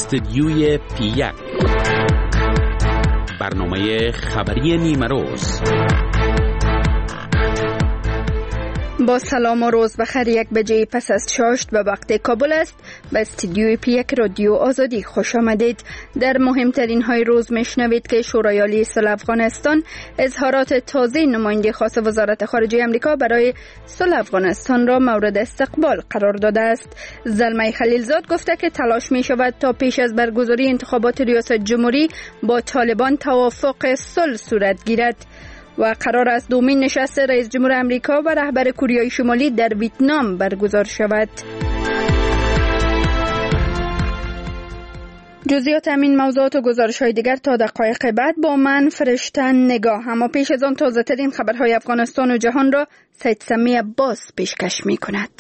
استدیوی پی1 برنامه خبری نیمه روز. با سلام و روز بخیر. 1 بجه پس از چاشت به وقت کابل است. به استدیوی پی1 رادیو آزادی خوش آمدید. در مهمترین های روز میشنوید که شورای عالی صلح افغانستان اظهارات تازه نماینده خاص وزارت خارجه آمریکا برای صلح افغانستان را مورد استقبال قرار داده است. زلمه خلیلزاد گفته که تلاش می شود تا پیش از برگزاری انتخابات ریاست جمهوری با طالبان توافق صلح صورت گیرد و قرار است دومین نشست رئیس جمهور آمریکا و رهبر کره شمالی در ویتنام برگزار شود. جزئیات همین موضوعات و گزارش‌های دیگر تا دقایق بعد با من فرشته نگاه. اما پیش از آن تازه ترین خبرهای افغانستان و جهان را سید سمی عباس پیشکش می‌کند.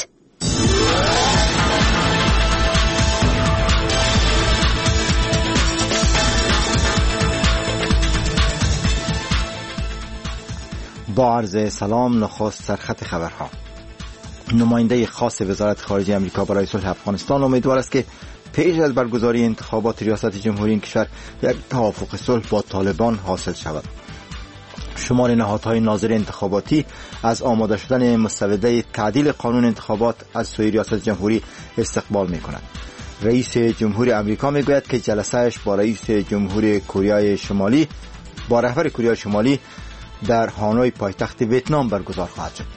با عرض سلام، نخست سرخط خبرها. نماینده خاص وزارت خارجه آمریکا برای صلح افغانستان امیدوار است که پیش از برگزاری انتخابات ریاست جمهوری این کشور یک توافق صلح با طالبان حاصل شود. شمار نهادهای ناظر انتخاباتی از آماده شدن مسوده تعدیل قانون انتخابات از سوی ریاست جمهوری استقبال می‌کند. رئیس جمهور آمریکا میگوید که جلسه‌اش با رئیس جمهور کره شمالی با رهبر کره شمالی در هانوی پایتخت ویتنام برگزار خواهد شد.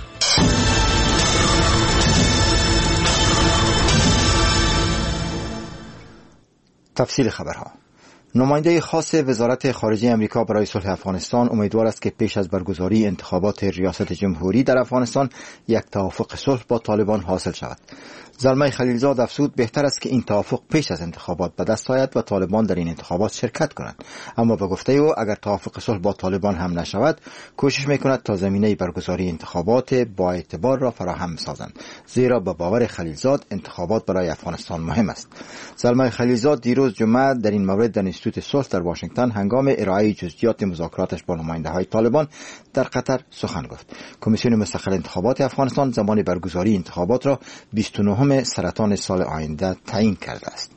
تفصیل خبرها. نماینده خاص وزارت خارجه آمریکا برای صلح افغانستان امیدوار است که پیش از برگزاری انتخابات ریاست جمهوری در افغانستان یک توافق صلح با طالبان حاصل شود. زلمه خلیلزاد افزود بهتر است که این توافق پیش از انتخابات به دست آید و طالبان در این انتخابات شرکت کنند. اما به گفته او اگر توافق صلح با طالبان هم نشود کوشش میکند تا زمینه برگزاری انتخابات با اعتبار را فراهم سازند، زیرا به باور خلیلزاد انتخابات برای افغانستان مهم است. زلمه خلیلزاد دیروز جمعه در این مورد در اینستیتوت صلح در واشنگتن هنگام ارائه جزئیات مذاکراتش با نماینده‌های طالبان در قطر سخن گفت. کمیسیون مستقل انتخابات افغانستان زمان برگزاری انتخابات را 29 سرطان سال آینده تعیین کرده است.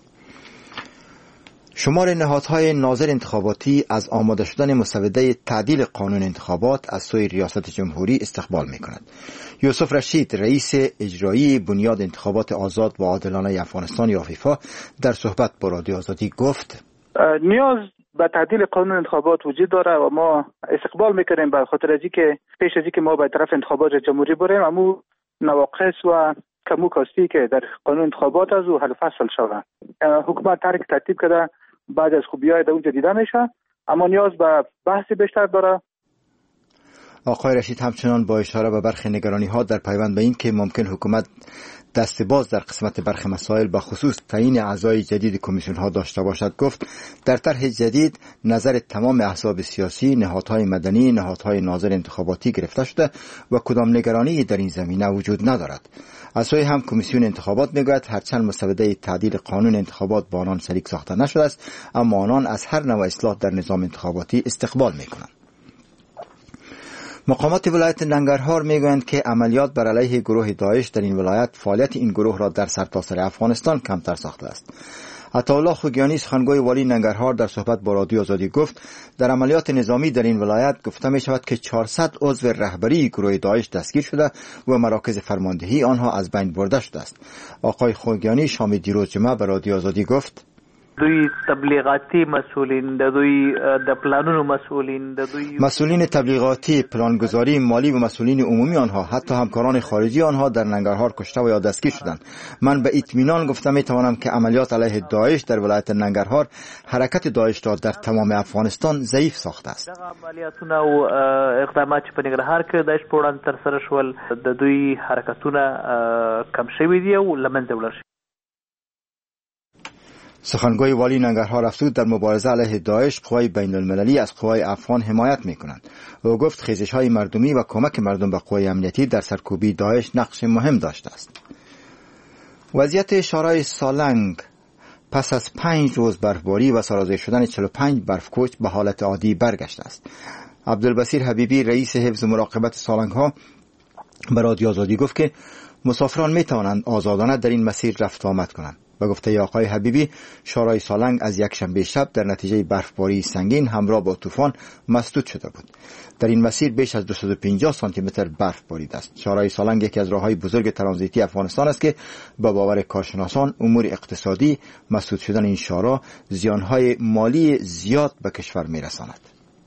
شمار نهادهای ناظر انتخاباتی از آماده شدن مسوده تعدیل قانون انتخابات از سوی ریاست جمهوری استقبال می‌کند. یوسف رشید، رئیس اجرایی بنیاد انتخابات آزاد و عادلانه افغانستان یا فیفا، در صحبت با رادیو آزادی گفت نیاز به تعدیل قانون انتخابات وجود داره و ما استقبال می‌کنیم به خاطر از اینکه پیش از اینکه ما به طرف انتخابات جمهوری بریم امو نواقص و کمو کاستی که در قانون انتخابات از او حل فصل شود. حکومت ترک ترتیب کرده بعد از خوبی‌های در اونجا دیده میشه، اما نیاز به بحث بیشتر داره. آقای رشید همچنان با اشاره به برخی نگرانی‌ها در پیوند به این که ممکن حکومت دست باز در قسمت برخی مسائل به خصوص تعیین اعضای جدید کمیسیون‌ها داشته باشد گفت در طرح جدید نظر تمام احزاب سیاسی، نهادهای مدنی، نهادهای ناظر انتخاباتی گرفته شده و کدام نگرانی در این زمینه وجود ندارد. از سوی هم کمیسیون انتخابات میگوید هرچند مسوده تعدیل قانون انتخابات با آنان شریک ساخته نشده است اما آنان از هر نوع اصلاح در نظام انتخاباتی استقبال میکنند. مقامات ولایت ننگرهار میگویند که عملیات بر علیه گروه داعش در این ولایت فعالیت این گروه را در سرتاسر افغانستان کمتر ساخته است. عطاالله خوگیانی، سخنگوی والی ننگرهار، در صحبت با رادیو آزادی گفت در عملیات نظامی در این ولایت گفته می شود که 400 عضو رهبری گروه داعش دستگیر شده و مراکز فرماندهی آنها از بین برده شده است. آقای خوگیانی شام دیروز جمعه به رادیو آزادی گفت دوی تبلیغاتی مسئولین، دوی د پلانونو مسئولین، دوی مسئولین تبلیغاتی، پلانگذاری مالی و مسئولین عمومی آنها، حتی همکاران خارجی آنها در ننگرهار کشته و یا دستگیر شدند. من به اطمینان گفته می توانم که عملیات علیه داعش در ولایت ننگرهار حرکت داعش را در تمام افغانستان ضعیف ساخته است. عملیاتونه او اقدامات په ننګرهار کې داعش په وړاندې تر سره شول د دوی حرکتونه کم شوي دي او له منځه ولاړ شي. سخنگوی والی ننگرهار افزود در مبارزه علیه داعش قوای بین المللی از قوای افغان حمایت می‌کنند. او گفت خیزش‌های مردمی و کمک مردم به قوای امنیتی در سرکوبی داعش نقش مهم داشته است. وضعیت شورای سالنگ پس از 5 روز برفباری و سرازیر شدن 45 برفکوچ به حالت عادی برگشته است. عبدالبصیر حبیبی، رئیس حفظ و مراقبت سالنگ‌ها، به رادیو آزادی گفت که مسافران می توانند آزادانه در این مسیر رفت و آمد کنند. به گفته آقای حبیبی، شورای سالنگ از یک شنبه شب در نتیجه برفباری سنگین همراه با طوفان مسدود شده بود. در این مسیر بیش از 250 سانتی متر برف بارید است. شورای سالنگ یکی از راههای بزرگ ترانزیتی افغانستان است که به باور کارشناسان امور اقتصادی مسدود شدن این شورا زیانهای مالی زیاد به کشور میرساند.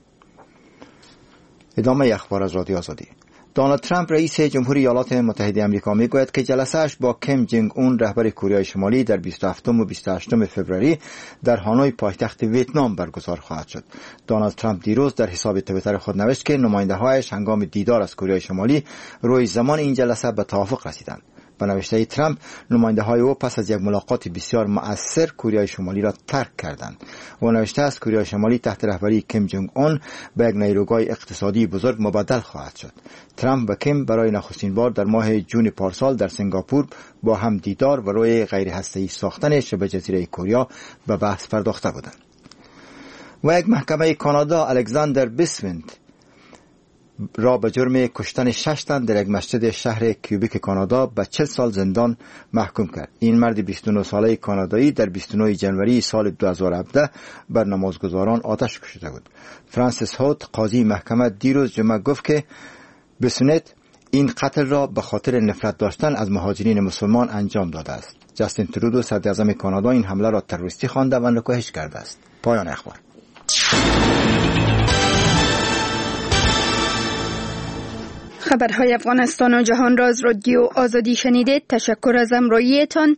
ادامه اخبار از رادیو آزادی. دونالد ترامپ رئیس جمهوری ایالات متحده آمریکا میگوید که جلسه‌اش با کیم جنگ اون رهبر کره شمالی در 27 و 28 فوریه در هانوی پایتخت ویتنام برگزار خواهد شد. دونالد ترامپ دیروز در حساب توییتر خود نوشت که نماینده‌هایش هنگام دیدار از کره شمالی روی زمان این جلسه به توافق رسیدند. به نوشته ترامپ، نماینده‌های او پس از یک ملاقات بسیار مؤثر کره شمالی را ترک کردند. او نوشته است کره شمالی تحت رهبری کیم جنگ اون به یک نیروگاه اقتصادی بزرگ مبدل خواهد شد. ترامپ و کیم برای نخستین بار در ماه جون پارسال در سنگاپور با هم دیدار و روی غیر هسته‌ای ساختن شبه جزیره کره به بحث پرداخته بودند. و یک محکمه کانادا الکساندر بیسوینت را به جرم کشتن 6 تن در یک مسجد شهر کیوبیک کانادا به 40 سال زندان محکوم کرد. این مرد 29 ساله کانادایی در 29 جنوری سال 2017 بر نمازگزاران آتش کشیده بود. فرانسیس هوت قاضی محکمه دیروز جمعه گفت که بیسونت این قتل را به خاطر نفرت داشتن از مهاجرین مسلمان انجام داده است. جاستین ترودو صدر اعظم کانادا این حمله را تروریستی خوانده و نکوهش کرده است. پایان اخبار. خبرهای افغانستان و جهان را از رادیو آزادی شنیدید. تشکر از همراهیتان.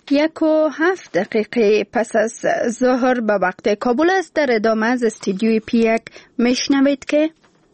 1:07 پس از ظهر به وقت کابل است. در ادامه از استودیوی پی1 میشنوید که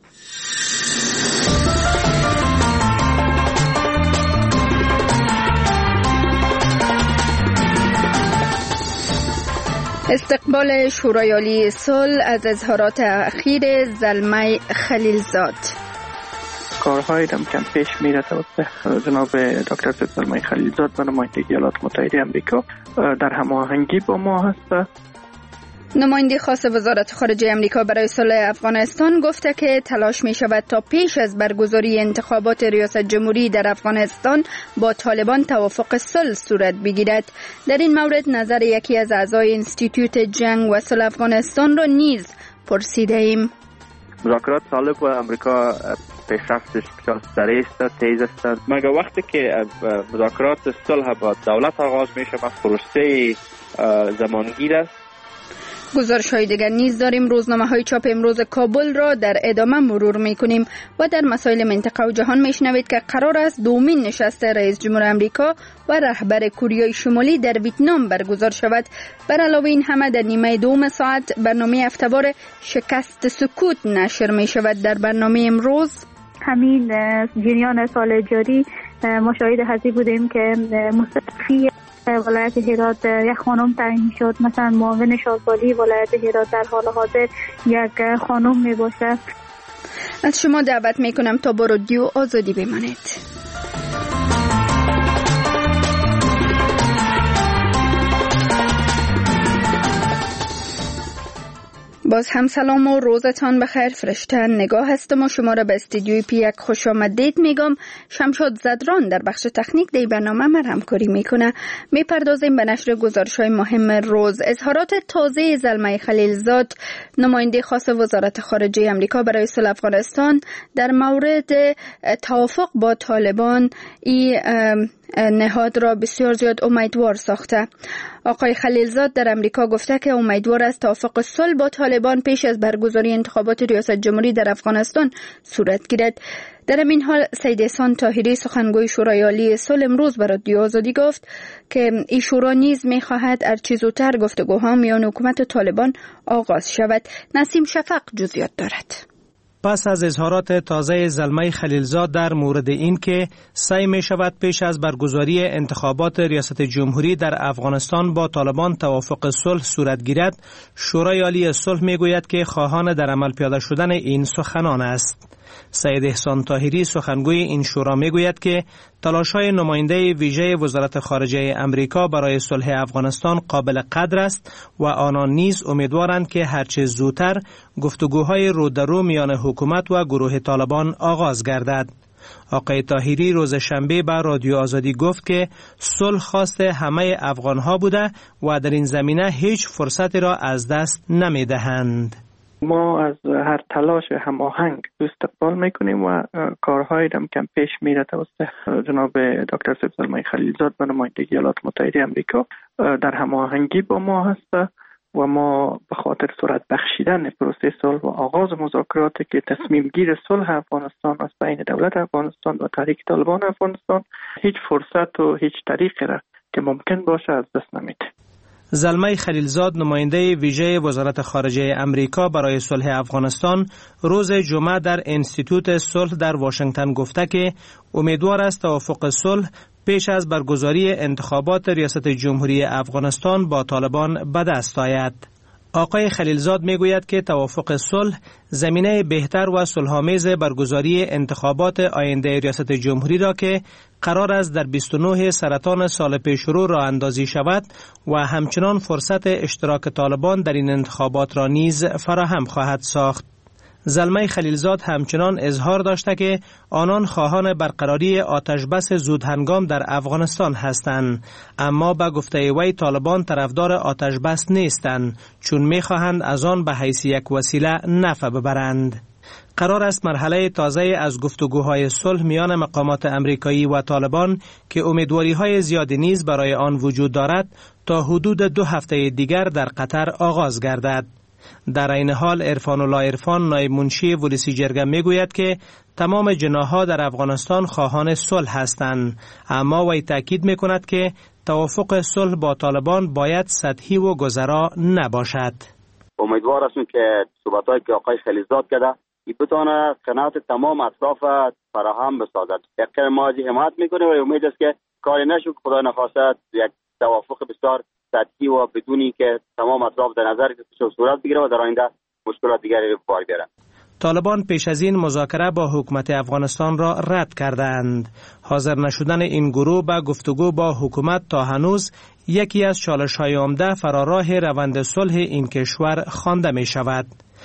استقبال شورای عالی صلح از اظهارات اخیر زلمه خلیلزاد. کارهایی که پیش میره توسط جناب دکتر زلمه خلیلزاد و نمایندگی ایالات متحده آمریکا در هماهنگی با ما هست. نماینده خاص وزارت خارجه آمریکا برای صلح افغانستان گفته که تلاش می شود تا پیش از برگزاری انتخابات ریاست جمهوری در افغانستان با طالبان توافق صلح صورت بگیرد. در این مورد نظر یکی از اعضای انستیتوت جنگ و صلح افغانستان را نیز پرسیده ایم. مذاکرات طالب و آمریکا پیشرفتش بسیار سریع است، تیز است. مگر وقتی که مذاکرات صلح با دولت آغاز میشه پروسه زمانگیر است. گزارش های دیگر نیز داریم. روزنامه های چاپ امروز کابل را در ادامه مرور می کنیم و در مسائل منطقه و جهان می شنوید که قرار است دومین نشست رئیس جمهور آمریکا و رهبر کره شمالی در ویتنام برگزار شود. بر علاوه این همه در نیمه دوم ساعت برنامه هفته‌وار شکست سکوت نشر می شود. در برنامه امروز همین جریان سال جاری مشاهده هستی بودیم که مستشفی ولایت هرات یک خانم تعیین شد. مثلا معاون شاذالی ولایت هرات در حال حاضر یک خانم می باشه. از شما دعوت می کنم تا با رادیو آزادی بمانید. باز هم سلام و روزتان بخیر. فرشته نگاه هستم و شما را به استودیوی پی1 خوش آمدید میگم. شمشاد زدران در بخش تکنیک دی برنامه من همکاری میکنه. میپردازیم به نشر گزارش‌های مهم روز. اظهارات تازه زلمه خلیلزاد نماینده خاص وزارت خارجه آمریکا برای صلح افغانستان در مورد توافق با طالبان نهاد را بسیار زیاد امیدوار ساخته. آقای خلیلزاد در امریکا گفته که امیدوار است توافق صلح با طالبان پیش از برگزاری انتخابات ریاست جمهوری در افغانستان صورت گیرد. در این حال سید احسان طاهری سخنگوی شورای عالی صلح امروز به رادیو آزادی گفت که این شورا نیز می‌خواهد هرچه زودتر گفتگوها میان حکومت و طالبان آغاز شود. نسیم شفق جزئیات دارد. پس از اظهارات تازه زلمه خلیلزاد در مورد این که سعی می شود پیش از برگزاری انتخابات ریاست جمهوری در افغانستان با طالبان توافق صلح صورت گیرد، شورای عالی صلح می گوید که خواهان در عمل پیاده شدن این سخنان است. سید احسان طاهری سخنگوی این شورا می گوید که تلاش‌های نماینده ویژه وزارت خارجه امریکا برای صلح افغانستان قابل قدر است و آنان نیز امیدوارند که هرچه زودتر گفتگوهای رو در رو میان حکومت و گروه طالبان آغاز گردد. آقای طاهری روز شنبه به رادیو آزادی گفت که صلح خواست همه افغانها بوده و در این زمینه هیچ فرصتی را از دست نمیدهند. ما از هر تلاش هماهنگ استقبال میکنیم و کارهایی هم که پیش میره توسط جناب دکتر زلمه خلیلزاد به نمایندگی ایالات متحده آمریکا در هماهنگی با ما هست و ما به خاطر سرعت بخشیدن پروسه صلح و آغاز مذاکراتی که تصمیم گیر صلح افغانستان است بین دولت افغانستان و تحریک طالبان افغانستان هیچ فرصت و هیچ طریقی را که ممکن باشه از دست نمیده. زلمه خلیلزاد نماینده ویژه وزارت خارجه امریکا برای صلح افغانستان روز جمعه در انستیتوت صلح در واشنگتن گفته که امیدوار است توافق صلح پیش از برگزاری انتخابات ریاست جمهوری افغانستان با طالبان به دست آید. آقای خلیلزاد میگوید که توافق صلح زمینه بهتر و صلح‌آمیز برگزاری انتخابات آینده ریاست جمهوری را که قرار است در 29 سرطان سال پیش رو راه اندازی شود و همچنان فرصت اشتراک طالبان در این انتخابات را نیز فراهم خواهد ساخت. زلمه خلیلزاد همچنان اظهار داشته که آنان خواهان برقراری آتشبس زودهنگام در افغانستان هستند، اما به گفته وی طالبان طرفدار آتشبس نیستند چون می‌خواهند از آن به حیث یک وسیله نفع ببرند. قرار است مرحله تازه از گفتگوهای صلح میان مقامات امریکایی و طالبان که امیدواری‌های زیادی نیز برای آن وجود دارد تا حدود 2 هفته دیگر در قطر آغاز گردد. در این حال عرفان الله عرفان نایب منشی ولسی جرگه میگوید که تمام جناح‌ها در افغانستان خواهان صلح هستند، اما وی تاکید میکند که توافق صلح با طالبان باید سطحی و گذرا نباشد. امیدوار هستم که صحبتایی که آقای خلیلزاد کرده بتونه قناعت تمام اطراف فراهم بسازد. یقینا ما حمایت میکنیم و امید است که کاری نشه خدا نخواسته یک توافق بسیار سطحی و بدونی که تمام اطراف در نظر گرفته صورت بگیره و در آینده مشکلات دیگری به بار بیارن. طالبان پیش از این مذاکره با حکومت افغانستان را رد کردند. حاضر نشدن این گروه به گفتگو با حکومت تا هنوز یکی از چالش‌های عمده فراراه روند صلح این کشور خوانده می شود.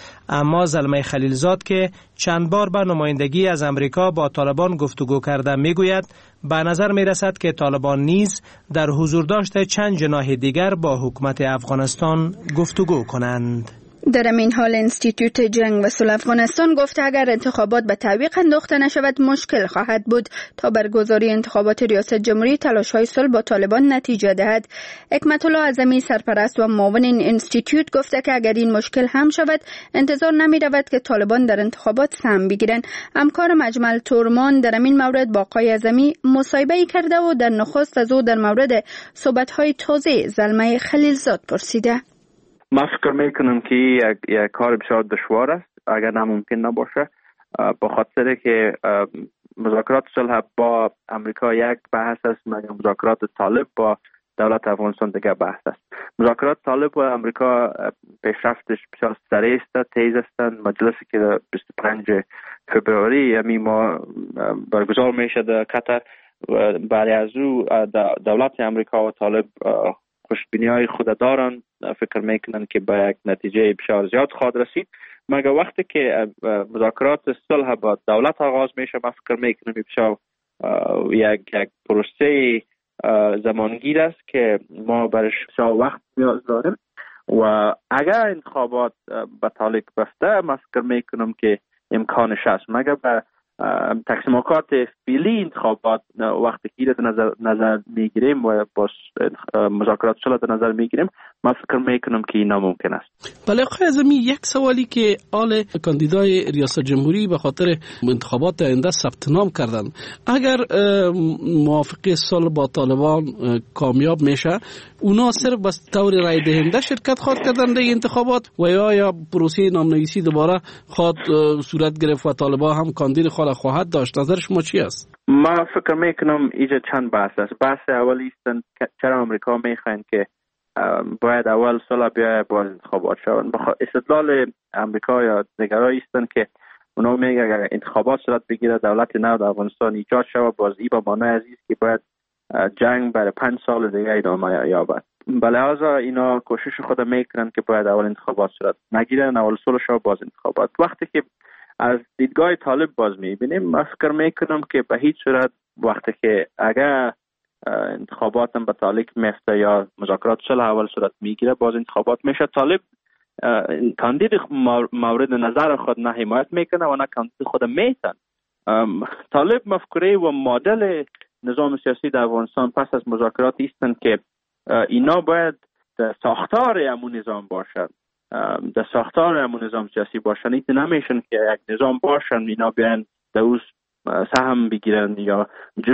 اما زلمه خلیلزاد که چند بار به نمایندگی از امریکا با طالبان گفتگو کرده میگوید به نظر می رسد که طالبان نیز در حضور داشته چند جناح دیگر با حکومت افغانستان گفتگو کنند. در این حال انستیتوت جنگ و صلح افغانستان گفته اگر انتخابات به تعویق انداخته نشود مشکل خواهد بود تا برگزاری انتخابات ریاست جمهوری تلاش‌های صلح با طالبان نتیجه دهد. حکمت الله اعظمی سرپرست و معاون این انستیتوت گفته که اگر این مشکل هم شود انتظار نمی رود که طالبان در انتخابات سهم بگیرند. همکار مجمل تورمان در این مورد با آقای اعظمی مصاحبه کرده و در نخست از او در مورد صحبت‌های تازه زلمه خلیلزاد پرسیده. من فکر میکنم که یک کار بسیار دشوار است اگر ناممکن نباشه، با خاطر که مذاکرات صلح با امریکا یک بحث است، مگر مذاکرات طالب با دولت افغانستان دیگر بحث است. مذاکرات طالب و امریکا پیشرفتش بسیار سریع است، تیز است. مجلسی که 25 فبروری یعنی ما برگزار میشه در قطر، بعد از او دولت امریکا و طالب خوشبینی‌های خود دارن، فکر میکنن که به یک نتیجه بسیار زیاد خواهد رسید. مگر وقتی که مذاکرات صلح با دولت آغاز میشه، من فکر میکنم بسیار یک پروسه زمانگیر است که ما برش بسیار وقت نیاز داریم و اگر انتخابات به تعلق بسته، من فکر میکنم که امکانش هست. مگر به تقسیمات فعلی انتخابات وقتی که در نظر میگیریم و با مذاکرات صلح در نظر میگیریم، من فکر میکنم که این ناممکن است. بله آقای اعظمی، یک سوالی که آل کاندیدای ریاست جمهوری به خاطر انتخابات آینده ثبت نام کردن، اگر موافقه صلح با طالبان کامیاب میشه، اونا صرف بس طور رای دهنده شرکت خواهد کردن در انتخابات و یا پروسه نامنویسی دوباره خواهد صورت گرفت و طالبان هم کاندید خواهد داشت؟ نظر شما چی است؟ من فکر میکنم اینجا چند بحث است. بحث اولی است چرا امریکا میخواین که باید اول صلح بیاید با انتخابات شوند. استدلال امریکا یا دیگرایی هستند که اونا میگن اگر انتخابات صورت بگیره، دولت نو در افغانستان ایجاد شود، بازی با معنی عزیز که باید جنگ برای 5 سال دیگه ادامه یابد. به لحاظ اینا کوشش خود میکنن که باید اول انتخابات صورت نگیرن، اول صلح شود باز انتخابات. وقتی که از دیدگاه طالب باز میبینیم. من فکر میکنم که به هیچ صورت وقتی که اگر انتخابات هم به تعلیق میفته یا مذاکرات صلح اول صورت میگیره باز انتخابات میشه، طالب کاندید مورد نظر خود نه حمایت میکنه و نه کاندید خود میتن. طالب مفکوره و مدل نظام سیاسی در افغانستان پس از مذاکرات ایستن که اینا باید در ساختار همون نظام باشد، در ساختار همون نظام سیاسی باشن. ایت نمیشن که یک نظام باشن اینا بیان در اوز سهم بگیرن یا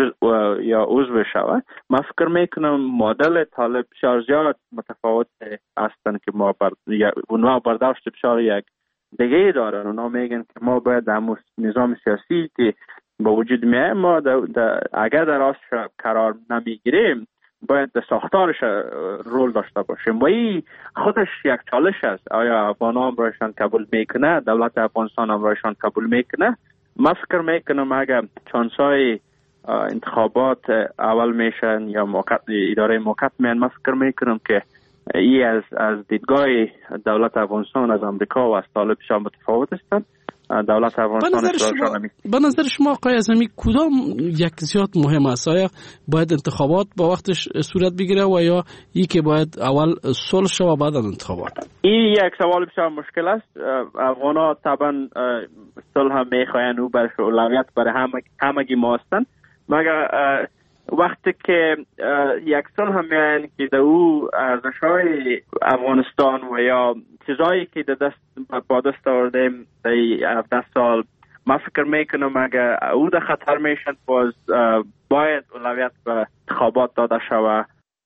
یا عضو بشوند. من فکر میکنم مدل طالب بسیار زیاد متفاوت هستن که ما اونها برداشت بسیار یک دیگه دارن. اونا میگن که ما باید همون نظام سیاسی که با وجود میه ما اگر در راستش قرار نمیگیریم باید در ساختارش رول داشته باشیم و این خودش یک چالش است. آیا افغان هم رایشان قبول میکنه؟ دولت افغانستان هم رایشان قبول میکنه؟ من فکر میکنم اگر چانسای انتخابات اول میشن یا اداره موقت میان، من فکر میکنم که ای از دیدگاه دولت افغانستان از امریکا و از طالب بسیار متفاوت هستند. دولت افغانستان به نظر شما آقای اعظمی کدام یک زیاد مهم است؟ آیا باید انتخابات با وقتش صورت بگیره و یا ای که باید اول صلح شه و بعد انتخابات؟ این یک سوال بسیار مشکل است. افغانا طبعا صلح هم میخواین و برش اولویت برای همگی ما هستند، مگر وقتی که یک صلح هم میاین که در او ارزش‌های افغانستان و یا چیزایی که با دست آوردیم در 17 سال، من فکر میکنم اگر او در خطر میشن باز باید اولویت به انتخابات داده شود.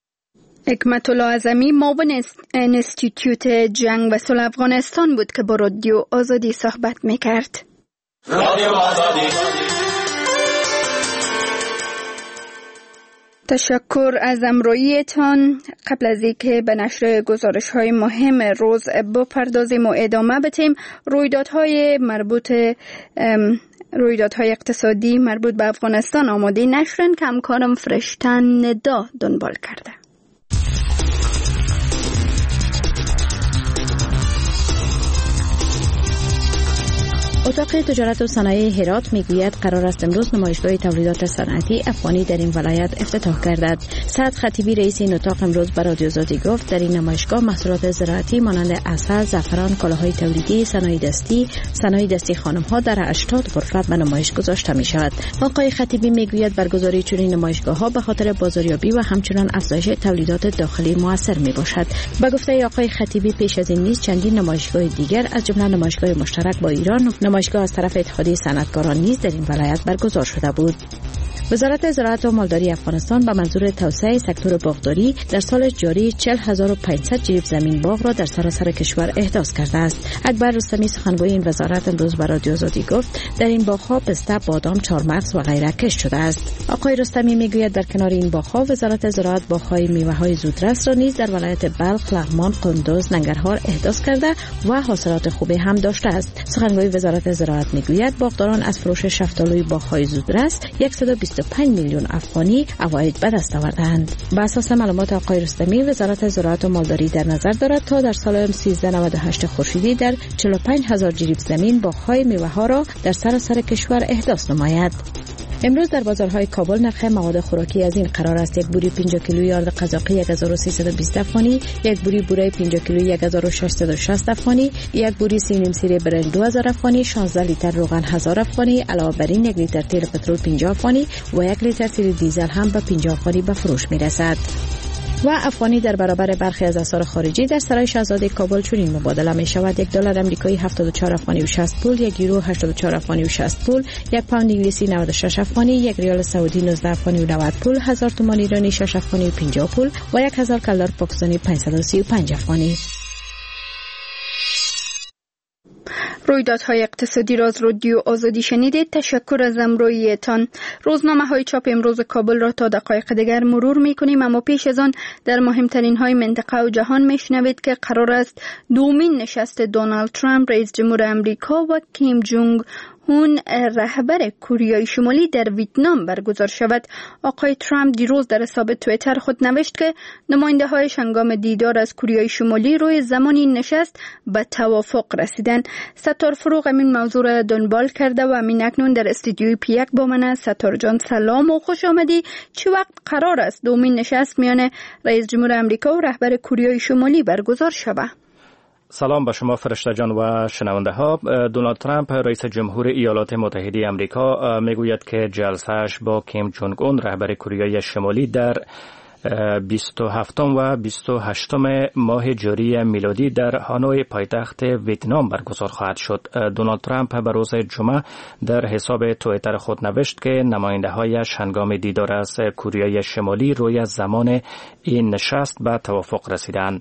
حکمت الله اعظمی معاون انستیتیوت جنگ و صلح افغانستان بود که با رادیو آزادی صحبت میکرد. رادیو آزادی. تشکر از همراهیتان. قبل از اینکه به نشر گزارش‌های مهم روز بپردازیم و ادامه بدیم، رویدادهای اقتصادی مربوط به افغانستان آماده نشرن که همکارم فرشتن ندا دنبال کرده. اتاق تجارت و صنایع هرات میگوید قرار است امروز نمایشگاه تولیدات صنعتی افغانی در این ولایت افتتاح گردد. سعد خطیبی رئیس این اتاق امروز به رادیو آزادی گفت در این نمایشگاه محصولات زراعتی مانند عسل، زعفران، کالاهای تولیدی، صنایع دستی خانم‌ها در 80 غرفه به نمایش گذاشته می شود. آقای خطیبی میگوید برگزاری چنین نمایشگاه‌ها به خاطر بازاریابی و همچنین افزایش تولیدات داخلی موثر می باشد. به گفته آقای خطیبی پیش از این نیز چندین نمایشگاه دیگر از جمله نمایشگاه مشترک با ایران، نمایشگاه از طرف اتحادیه صنعتکاران نیز در این ولایت برگزار شده بود. وزارت زراعت و مالداری افغانستان به منظور توسعه سکتور باغداری در سال جاری 40500 جریب زمین باغ را در سراسر کشور احداث کرده است. اکبر رستمی سخنگوی این وزارت امروز به رادیو آزادی گفت در این باغ‌ها پسته، بادام، چهارمغز و غیره کشت شده است. آقای رستمی میگوید در کنار این باغ‌ها وزارت زراعت باغ‌های میوه‌های زودرس را نیز در ولایت بلخ، لغمان، قندوز، ننگرهار احداث کرده و حاصلات خوبی هم داشته است. سخنگوی وزارت زراعت میگوید باغداران از فروش شفتالوی باغ‌های زودرس 125 میلیون افغانی عواید به دست آوردند. بر اساس معلومات آقای رستمی، وزارت زراعت و مالداری در نظر دارد تا در سال 1398 خورشیدی در 45000 جریب زمین باغ‌های میوه‌ها را در سراسر کشور احداث نماید. امروز در بازارهای کابل نرخ مواد خوراکی از این قرار است: یک بوری 5 کیلویی آرد قزاقی 1320 افغانی، یک بوری بوره 5 کیلویی 1660 افغانی، یک بوری سینیم سیره برنج 2000 افغانی، 16 لیتر روغن 1000 افغانی، علاوه بر این 1 لیتر تیل پترول 50 افغانی و 1 لیتر تیل دیزل هم به 50 افغانی به فروش میرسد. و افغانی در برابر برخی از اسعار خارجی در سرای شاهزاده کابل چنین مبادله می شود: یک دلار آمریکایی 74 افغانی و 60 پول، یک یورو 84 افغانی و 60 پول، یک پوند انگلیسی 96 افغانی، یک ریال سعودی 19 افغانی و 90 پول، 1000 تومان ایرانی 6 افغانی و 50 پول و 1000 کلدار پاکستانی 535 افغانی. رویدادهای اقتصادی را از رادیو آزادی شنیدید. تشکر از همراهیتان. روزنامه‌های چاپ امروز کابل را تا دقایق دیگر مرور می‌کنیم، اما پیش از آن در مهمترین های منطقه و جهان میشنوید که قرار است دومین نشست دونالد ترامپ رئیس جمهور امریکا و کیم جونگ هون رهبر کوریای شمالی در ویتنام برگزار شود. آقای ترامپ دیروز در حساب توییتر خود نوشت که نماینده هایش هنگام دیدار از کوریای شمالی روی زمانی نشست به توافق رسیدند. ستار فروغ این موضوع را دنبال کرده و همین اکنون در استودیوی پیک با من است. ستار جان سلام و خوش آمدی. چه وقت قرار است دومین نشست میان رئیس جمهور امریکا و رهبر کوریای شمالی برگزار شود؟ سلام به شما فرشته جان و شنونده ها. دونالد ترامپ رئیس جمهور ایالات متحده امریکا میگوید که جلسه‌اش با کیم جونگ اون رهبر کوریای شمالی در 27 و 28 ماه جاری میلادی در هانوی پایتخت ویتنام برگزار خواهد شد. دونالد ترامپ به روز جمعه در حساب توییتر خود نوشت که نماینده هایش هنگام دیدار از کوریای شمالی روی زمان این نشست به توافق رسیدند.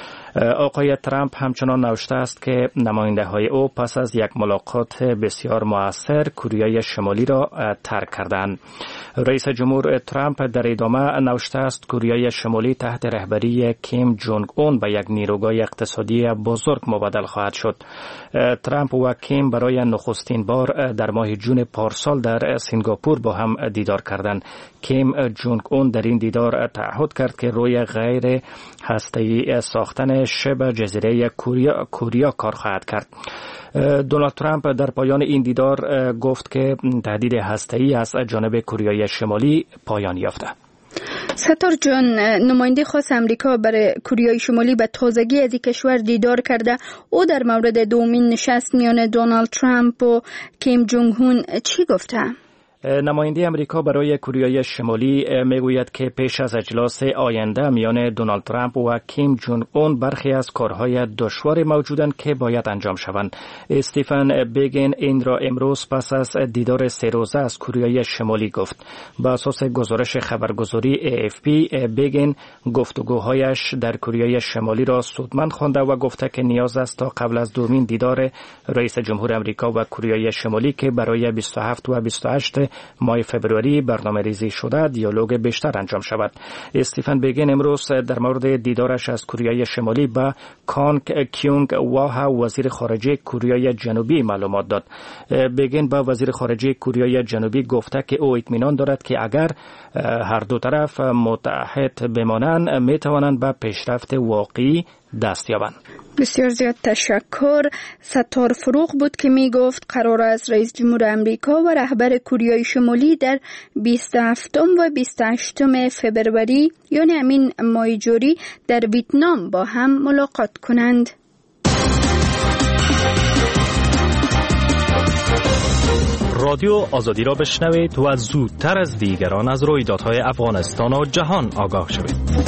آقای ترامپ همچنان نوشته است که نماینده های او پس از یک ملاقات بسیار مؤثر کوریای شمالی را ترک کردند. رئیس جمهور ترامپ در ادامه نوشته است کوریای شمالی تحت رهبری کیم جونگ اون به یک نیروگاه اقتصادی بزرگ مبادل خواهد شد. ترامپ و کیم برای نخستین بار در ماه جون پارسال در سنگاپور با هم دیدار کردند. کیم جونگ اون در این دیدار تعهد کرد که روی غیر هسته‌ای ساختن شبه جزیره کوریا کار خواهد کرد. دونالد ترامپ در پایان این دیدار گفت که تهدید هسته‌ای از جانب کوریای شمالی پایان یافته. ستار جان، نماینده خاص امریکا برای کوریای شمالی به تازگی از این کشور دیدار کرده. او در مورد دومین نشست میان دونالد ترامپ و کیم جونگ اون چی گفته؟ نماینده امریکا برای کوریای شمالی میگوید که پیش از اجلاس آینده میان دونالد ترامپ و کیم جونگ اون برخی از کارهای دشوار موجودند که باید انجام شوند. استیفن بیگن این را امروز پس از دیدار 3 روزه از کوریای شمالی گفت. بر اساس گزارش خبرگزاری AFP، بیگن گفتگوهایش در کوریای شمالی را سودمند خوانده و گفته که نیاز است تا قبل از دومین دیدار رئیس جمهور امریکا و کوریای شمالی که برای 27 و 28 ماه فبروری برنامه ریزی شده دیالوگ بیشتر انجام شود. استیفن بیگن امروز در مورد دیدارش از کوریای شمالی با کانگ کیونگ واها وزیر خارجه کوریای جنوبی معلومات داد. بیگن با وزیر خارجه کوریای جنوبی گفته که او اطمینان دارد که اگر هر دو طرف متحد بمانند می توانند به پیشرفت واقعی دست یابند. بسیار زیاد تشکر. ستار فروغ بود که می گفت قرار است رئیس جمهور امریکا و رهبر کوریای شمالی در 27 و 28 فبروری یعنی همین ماه جاری در ویتنام با هم ملاقات کنند. رادیو آزادی را بشنوید و زودتر از دیگران از رویدادهای افغانستان و جهان آگاه شوید.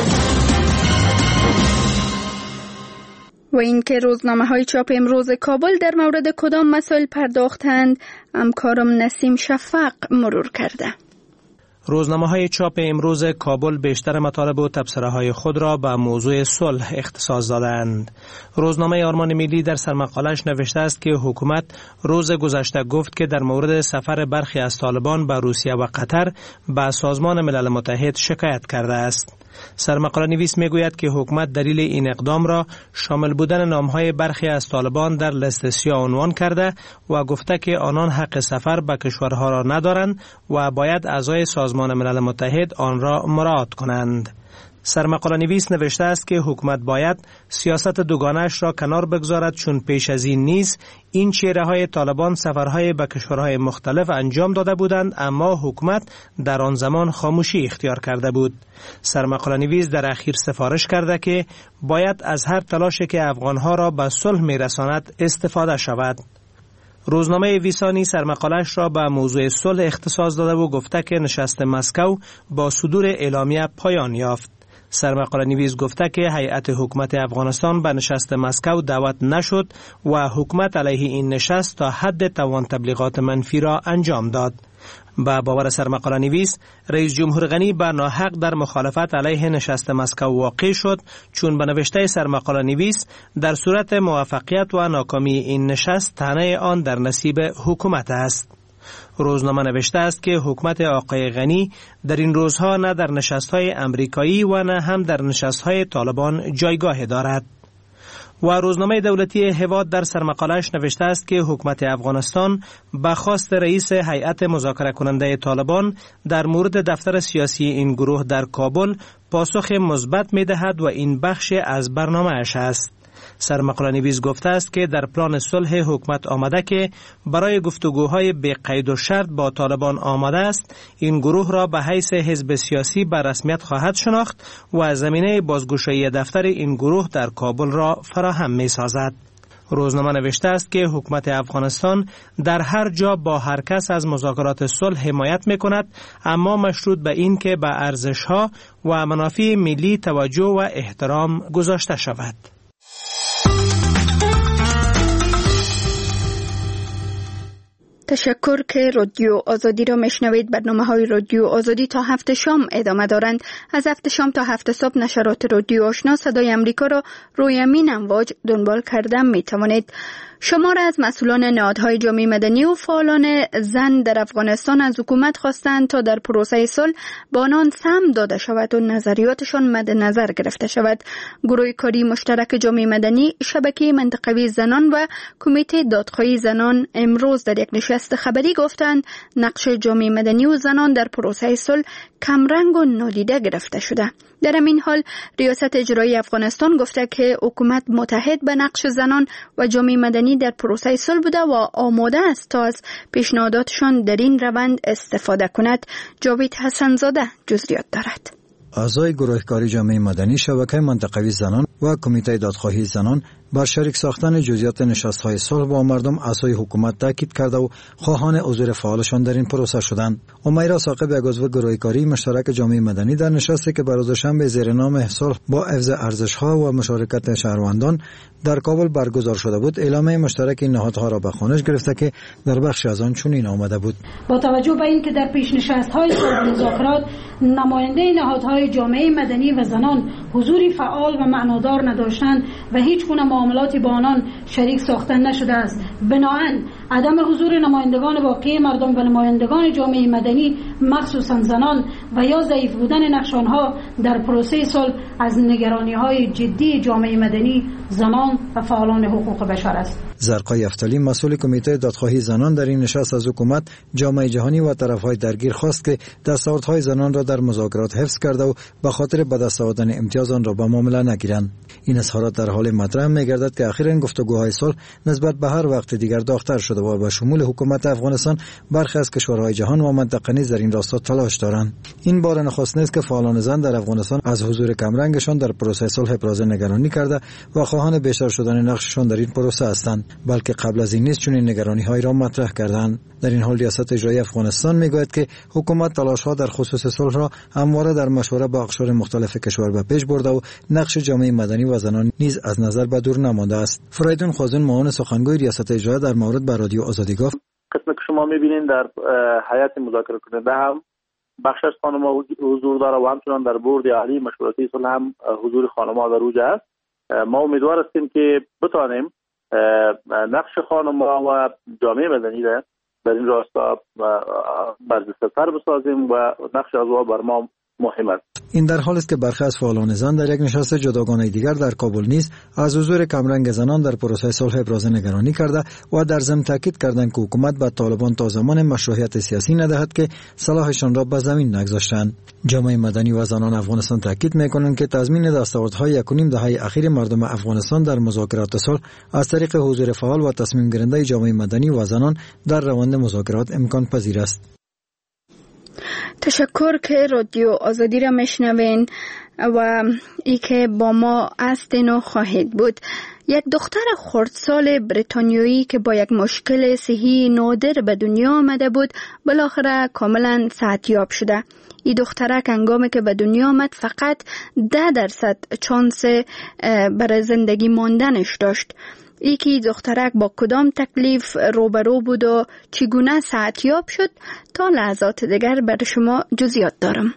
و اینکه روزنامه‌های چاپ امروز کابل در مورد کدام مسائل پرداختند، همکارم نسیم شفق مرور کرده. روزنامه‌های چاپ امروز کابل بیشتر مطالب و تبصره‌های خود را به موضوع صلح اختصاص دادند. روزنامه آرمان ملی در سرمقاله‌اش نوشته است که حکومت روز گذشته گفت که در مورد سفر برخی از طالبان به روسیه و قطر به سازمان ملل متحد شکایت کرده است. سرمقاله نویس میگوید که حکومت دلیل این اقدام را شامل بودن نامهای برخی از طالبان در لیست سیاه عنوان کرده و گفته که آنان حق سفر به کشورها را ندارند و باید اعضای سازمان ملل متحد آن را مراعات کنند. سرمقاله نویس نوشته است که حکومت باید سیاست دوگانه‌اش را کنار بگذارد، چون پیش از این نیز این چهره‌های طالبان سفرهای به کشورهای مختلف انجام داده بودند، اما حکومت در آن زمان خاموشی اختیار کرده بود. سرمقاله نویس در اخیر سفارش کرده که باید از هر تلاشی که افغانها را به صلح می‌رساند استفاده شود. روزنامه ویسانی سرمقاله‌اش را به موضوع صلح اختصاص داده و گفته که نشست مسکو با صدور اعلامیه پایان یافت. سرمقاله نویس گفته که هیئت حکومت افغانستان به نشست مسکو دعوت نشد و حکومت علیه این نشست تا حد توان تبلیغات منفی را انجام داد. با باور سرمقاله نویس، رئیس جمهور غنی به ناحق در مخالفت علیه نشست مسکو واقع شد، چون به نوشته سرمقاله نویس در صورت موفقیت و ناکامی این نشست طعنه آن در نصیب حکومت است. روزنامه نوشته است که حکومت آقای غنی در این روزها نه در نشست‌های امریکایی و نه هم در نشست‌های طالبان جایگاه دارد. و روزنامه دولتی هواد در سرمقاله‌اش نوشته است که حکومت افغانستان به خواست رئیس هیئت مذاکره کننده طالبان در مورد دفتر سیاسی این گروه در کابل پاسخ مثبت می‌دهد و این بخش از برنامه‌اش است. سرمقاله نویس گفته است که در پلان صلح حکومت آمده که برای گفتگوهای بی قید و شرط با طالبان آمده است، این گروه را به حیث حزب سیاسی به رسمیت خواهد شناخت و زمینه بازگشایی دفتر این گروه در کابل را فراهم می سازد. روزنامه نوشته است که حکومت افغانستان در هر جا با هر کس از مذاکرات صلح حمایت می کند، اما مشروط به این که به ارزش‌ها و منافع ملی توجه و احترام گذاشته شود. تشکر که رادیو آزادی را میشنوید. برنامه‌های رادیو آزادی تا 7 شام ادامه دارند. از 7 شام تا 7 صبح نشرات رادیو آشنا صدای امریکا را روی این امواج دنبال کردن میتوانید. شمار از مسئولان نهادهای جامعه مدنی و فعالان زن در افغانستان از حکومت خواستند تا در پروسه صلح به آنان سهم داده شود و نظریاتشان مد نظر گرفته شود. گروه کاری مشترک جامعه مدنی، شبکه منطقوی زنان و کمیته دادخواهی زنان امروز در یک نشست خبری گفتند نقش جامعه مدنی و زنان در پروسه صلح کمرنگ و نادیده گرفته شده. در این حال ریاست اجرایی افغانستان گفته که حکومت متحد به نقش زنان و جامعه مدنی در پروسه صلح بوده و آماده است تا از پیشنهاداتشان در این روند استفاده کند. جاوید حسنزاده جزئیات دارد. اعضای گروه کاری جامعه مدنی، شبکه منطقوی زنان و کمیته دادخواهی زنان بر شریک ساختن جزئیات نشست‌های صلح با مردم اعضای حکومت تاکید کرده و خواهان حضور فعالشان در این پروسه شدند. امیرا ثاقب، یک عضو گروه کاری مشترک جامعه مدنی، در نشستی که بر دوشنبه زیر نام صلح با حفظ ارزش‌ها و مشارکت شهروندان در کابل برگزار شده بود، اعلامیه مشترک این نهادها را به خوانش گرفته که در بخش از آن چنین آمده بود: با توجه به اینکه در پیش نشست‌های صلح مذاکرات نماینده نهادهای جامعه مدنی و زنان حضوری فعال و معنادار نداشتند و هیچ گونه معاملاتی با آنان شریک ساخته نشده است، بنابراین عدم حضور نمایندگان باقی مردم و نمایندگان جامعه مدنی مخصوصا زنان و یا ضعیف بودن نقش آنها در پروسه صلح از نگرانی‌های جدی جامعه مدنی، زنان و فعالان حقوق بشر است. زرقای افتالی، مسئول کمیته دادخواهی زنان، در این نشست از حکومت، جامعه جهانی و طرف‌های درگیر خواست که دستاوردهای زنان را در مذاکرات حفظ کرده و به خاطر به دست آوردن امتیاز آن را به معامله نگیرند. این اظهارات در حال مطرح می‌گردد که اخیراً گفتگوهای صلح نسبت به هر وقت دیگر داغ‌تر شده و به شمول حکومت افغانستان برخی از کشورهای جهان و منطقه نیز در این راستا تلاش دارند. این بار نخست نیست که فعالان زن در افغانستان از حضور کمرنگشان در پروسه صلح ابراز نگرانی کرده و خواهان بیشتر شدن نقششان در این پروسه هستند، بلکه قبل از این نیز چنین نگرانی‌هایی را مطرح کردند. در این حال ریاست اجرایی افغانستان میگوید که حکومت تلاش‌ها در خصوص صلح را همواره در مشوره با اقشار مختلف کشور به پیش برده و نقش جامعه مدنی و زنان نیز از نظر به دور نمانده است. فریدون خازن، معاون سخنگوی ریاست اجرایی، در مورد به رادیو آزادی گفت: قسمی که شما می‌بینید در هیئت مذاکره کننده هم بخش از خانم‌ها حضور داره و همچنان در بورد عالی مشورتی صلح هم حضور خانم‌ها در اوج است. ما امیدوار هستیم که بتوانیم نقش خانم‌ها و جامعه مدنی را در این راستا برجسته‌تر بسازیم و نقش آنها بر ما مهم است. این در حالی است که برخی از فعالان زن در یک نشست جداگانه دیگر در کابل نیز از حضور کمرنگ زنان در پروسه صلح ابراز نگرانی کرده و در ضمن تاکید کردند که حکومت به طالبان تا زمان مشروعیت سیاسی ندهد که سلاحشان را به زمین نگذاشتند. جامعه مدنی و زنان افغانستان تاکید می‌کنند که تضمین دستاوردهای 1.5 دهه اخیر مردم افغانستان در مذاکرات صلح از طریق حضور فعال و تصمیم گیرنده جامعه مدنی و زنان در روند مذاکرات امکان پذیر است. تشکر که رادیو آزادی را میشنوین و ای که با ما هستین و خواهید بود. یک دختر خردسال بریتانیایی که با یک مشکل صحی نادر به دنیا آمده بود بالاخره کاملا صحتیاب شده. این دخترک هنگامی که به دنیا آمد فقط 10% چانس برای زندگی ماندنش داشت. یکی دخترک با کدام تکلیف روبرو بود و چگونه صحتیاب شد؟ تا لحظات دیگر برای شما جزئیات دارم.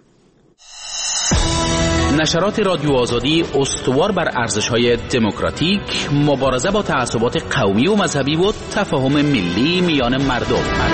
نشرات رادیو آزادی استوار بر ارزش‌های دموکراتیک، مبارزه با تعصبات قومی و مذهبی و تفاهم ملی میان مردم.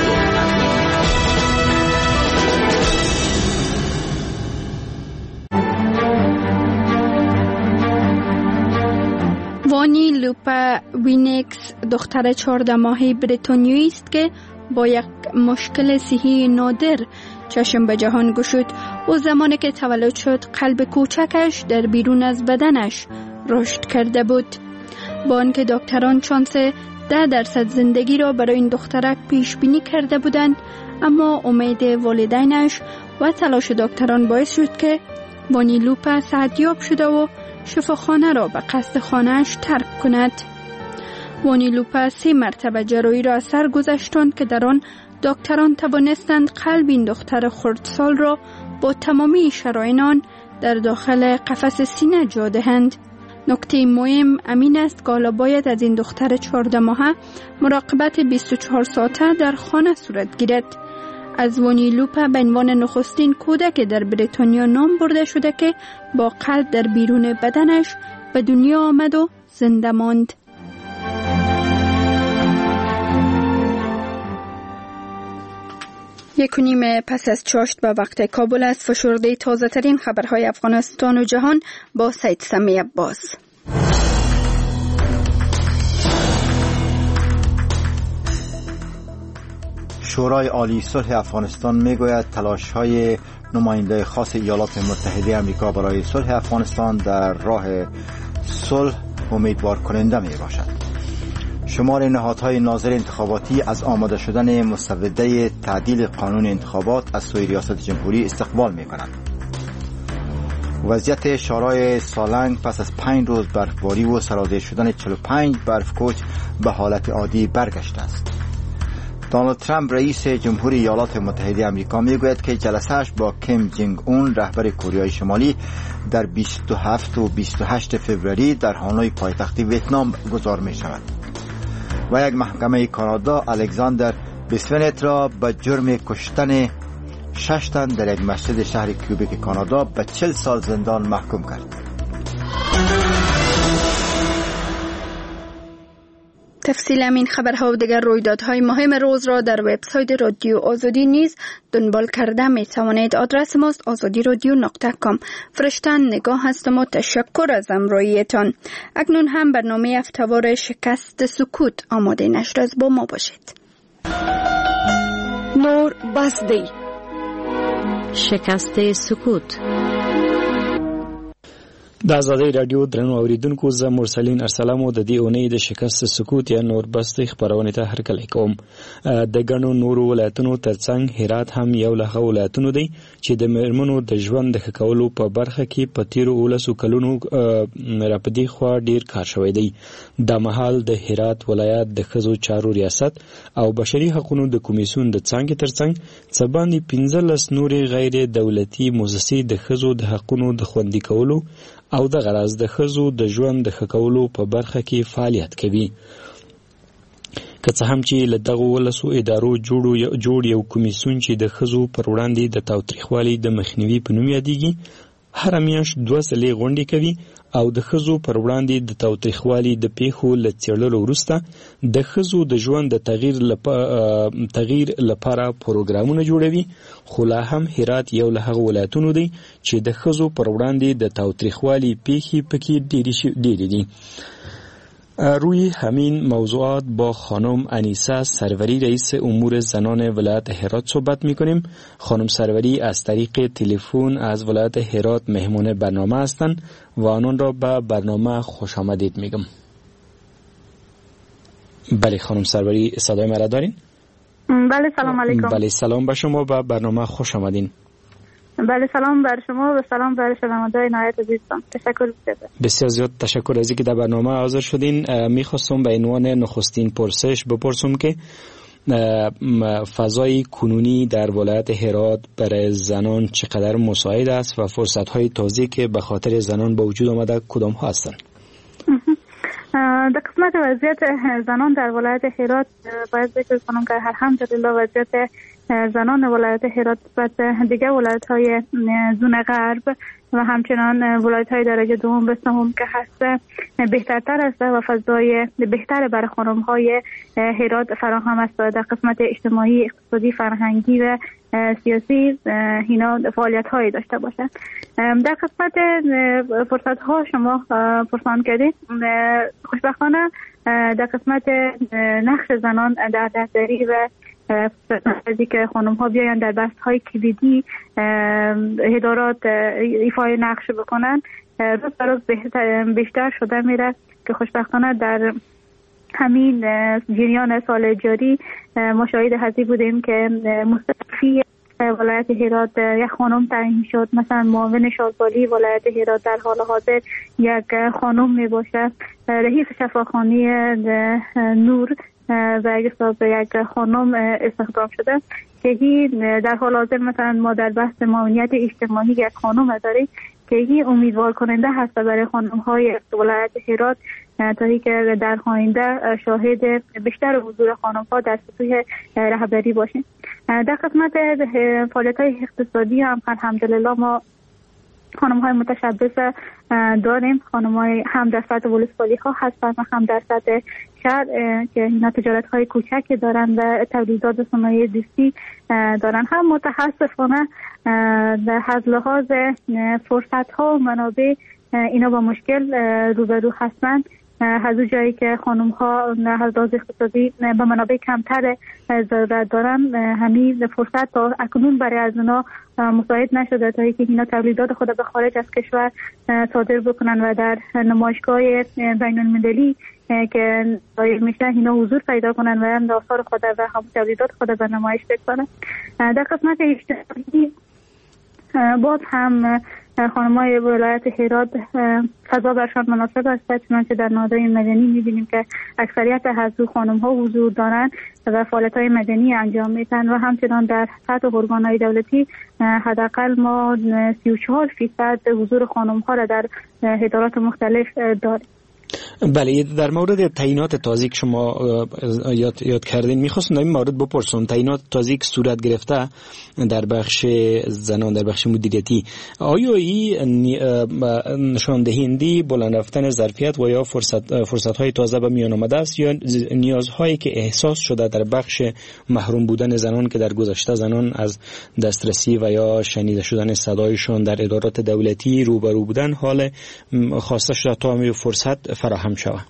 وانی لوپا وینکس دختر 14 ماهه بریتانیایی است که با یک مشکل صحی نادر چشم به جهان گشود. او زمانی که تولد شد قلب کوچکش در بیرون از بدنش رشد کرده بود. با آنکه دکتران شانس 10% زندگی را برای این دخترک پیش بینی کرده بودند، اما امید والدینش و تلاش دکتران باعث شد که وانی لوپا صحتیاب شده و شفاخانه را به قصد خانه‌اش ترک کند. وانی لوپا 3 مرتبه جراحی را از سر گذشتند که در آن دکتران توانستند قلب این دختر خردسال را با تمامی شرایط آن در داخل قفس سینه جا دهند. نکته مهم امین است که حالا باید از این دختر 14 ماهه مراقبت 24 ساعته در خانه صورت گیرد. از وانی لوپا به عنوان نخستین کودک در بریتانیا نام برده شده که با قلب در بیرون بدنش به دنیا آمد و زنده ماند. یک و نیم پس از چاشت به وقت کابل است. فشرده تازه ترین خبرهای افغانستان و جهان با سید سمی عباس. شورای عالی صلح افغانستان میگوید تلاش‌های نماینده خاص ایالات متحده آمریکا برای صلح افغانستان در راه صلح امیدوار کننده می باشد. شمار نهادهای ناظر انتخاباتی از آماده شدن مسوده تعدیل قانون انتخابات از سوی ریاست جمهوری استقبال می کنند. وضعیت شارع سالنگ پس از 5 روز برفباری و سرازیر شدن 45 برفکوچ به حالت عادی برگشته است. دونالد ترامپ رئیس جمهوری ایالات متحده آمریکا میگوید که جلسه‌اش با کیم جنگ اون رهبر کره شمالی در 27 و 28 فوریه در هانوی پایتخت ویتنام گزار می شود. و یک محکمه کانادا الکساندر بیسونت را به جرم کشتن 6 تن در یک مسجد شهر کیوبیک کانادا به 40 سال زندان محکوم کرد. تفصیل همین خبرها و دیگر رویدادهای مهم روز را در وبسایت رادیو آزادی نیز دنبال کرده می توانید. آدرس ماست azadiradyo.com. فرشتن نگاه هستم و تشکر از همراهیتان. اکنون هم برنامه هفته‌وار شکست سکوت آماده نشر از با ما باشید. نور بسدی شکست سکوت. د آزادۍ رادیو درنو اوریدونکو، زه مرسلین ارسلم د دې اونۍ د شکست سکوت یا نور بستۍ خپرونې ته هرکلی کوم. د ګڼو نورو ولایتونو ترڅنګ هرات هم یو له هغو ولایتونو دی چې د میرمنو د ژوند د ښه کولو په برخه کې په تیرو 19 کلونو راپدې خوا ډیر کار شوی دی. دا مهال د هرات ولایت د ښځو چارو ریاست او بشري حقوقو د کمیسیون د څانګې ترڅنګ څه باندې 15 نورې غیر دولتي مؤسسې د ښځو د حقوقو د خوندي کولو او د غرض د ښځو د ژوند د ښه کولو په برخه کې فعالیت کوي. که څه هم چې له دغو 19 ادارو جوړ یو کمیسیون چې د ښځو پر وړاندې د تاوتریخوالي د مخنیوي په نوم یادیږي، هر میاشت 2 ځلې غونډې کوي او د ښځو پر وړاندې د تاوتریخوالي د پیښو له څېړلو وروسته د ښځو د ژوند د تغییر لپاره پروګرامونه جوړوي. خو لا هم هرات یو له هغو ولایتونو دی چې د ښځو پر وړاندې د تاوتریخوالي پیښې پکې ډېرې دي. روی همین موضوعات با خانم انیسه سروری رئیس امور زنان ولایت هرات صحبت میکنیم. خانم سروری از طریق تلفن از ولایت هرات مهمان برنامه هستند و آنان را به برنامه خوش آمدید میگم. بله خانم سروری، صدای مرا دارین؟ بله سلام علیکم. بله سلام به شما، به برنامه خوش آمدین. بله سلام بر شما و سلام بر شنوندگان نهایت عزیزم. تشکر بسیار زیاد تشکر از اینکه در برنامه حاضر شدین. میخواستم به عنوان نخستین پرسش بپرسم که فضای کنونی در ولایت هرات برای زنان چقدر مساعد است و فرصت‌های تازه‌ای که به خاطر زنان به وجود آمده کدام ها هستند؟ در قسمت وضعیت زنان در ولایت هرات باید ذکر کنم که الحمدلله وضعیت زنان ولایت هرات نسبت دیگر ولایت‌های زون غرب و همچنان ولایت‌های درجه دوم به سوم که هست بهترتر است و فضای بهتر برای خانم‌های هرات فراهم است در قسمت اجتماعی، اقتصادی، فرهنگی و سیاسی اینا فعالیت هایی داشته باشند. در قسمت فرصت ها شما پرسان کردید، خوشبختانه در قسمت نقش زنان در رهبری و فرصتی که خانم ها بیاین در بست های کلیدی ادارات ایفای نقش بکنن روز به روز بیشتر شده میره که خوشبختانه در همین جریان سال جاری ما شاهد هستی بودیم که مستشفی ولایت هرات یک خانم تعیین شد. مثلا معاون شازبالی ولایت هرات در حال حاضر یک خانم می باشه. رئیس شفاخانه نور و یک خانم استخدام شده که در حال حاضر مثلا ما در بحث معاونیت اجتماعی یک خانم داریم که این امیدوار کننده هست برای خانم های ولایت هرات تا که در آینده شاهد بیشتر حضور خانم ها در سطوح رهبری باشیم. در قسمت فعالیت های اقتصادی هم الحمدلله ما خانم های متشبث داریم. خانم های هم در سطح ولسوالی ها هستند و هم در سطح شهر که اینا تجارت های کوچکی دارن و تولیدات صنایع دستی دارن. هم متاسفانه در از لحاظ فرصت ها و منابع اینا با مشکل روبرو هستند. از اون جایی که خانم ها از لحاظ اقتصادی به منابع کمتر ضرورت دارن، همین فرصت تا اکنون برای از اونا مساعد نشده تا اینکه اینا تولیدات خود به خارج از کشور صادر بکنن و در نمایشگاه بین المللی که دایر میشه اینا حضور پیدا کنن و آثار خود و هم تولیدات خود به نمایش بگذارن. در قسمت اجتماعی باز هم خانم‌های ولایت هرات فضا برشان مناسب است، چنانچه در نهادهای مدنی می‌بینیم که اکثریت از خانم‌ها حضور دارند و فعالیت‌های مدنی انجام میدن و همچنان در سطح ارگان‌های دولتی حداقل ما 34% حضور خانم‌ها را در ادارات مختلف داریم. بله، در مورد تعیینات تازه که شما یاد کردین میخواستم در این مورد بپرسم. تعیینات تازه که صورت گرفته در بخش زنان در بخش مدیریتی، آیا این نشان دهنده بلند رفتن ظرفیت و یا فرصت های تازه به میان آمده است یا نیازهایی که احساس شده در بخش محروم بودن زنان که در گذشته زنان از دسترسی و یا شنیده شدن صدایشان در ادارات دولتی روبرو بودن حال خواسته شده تا همین فرصت فراهم شود؟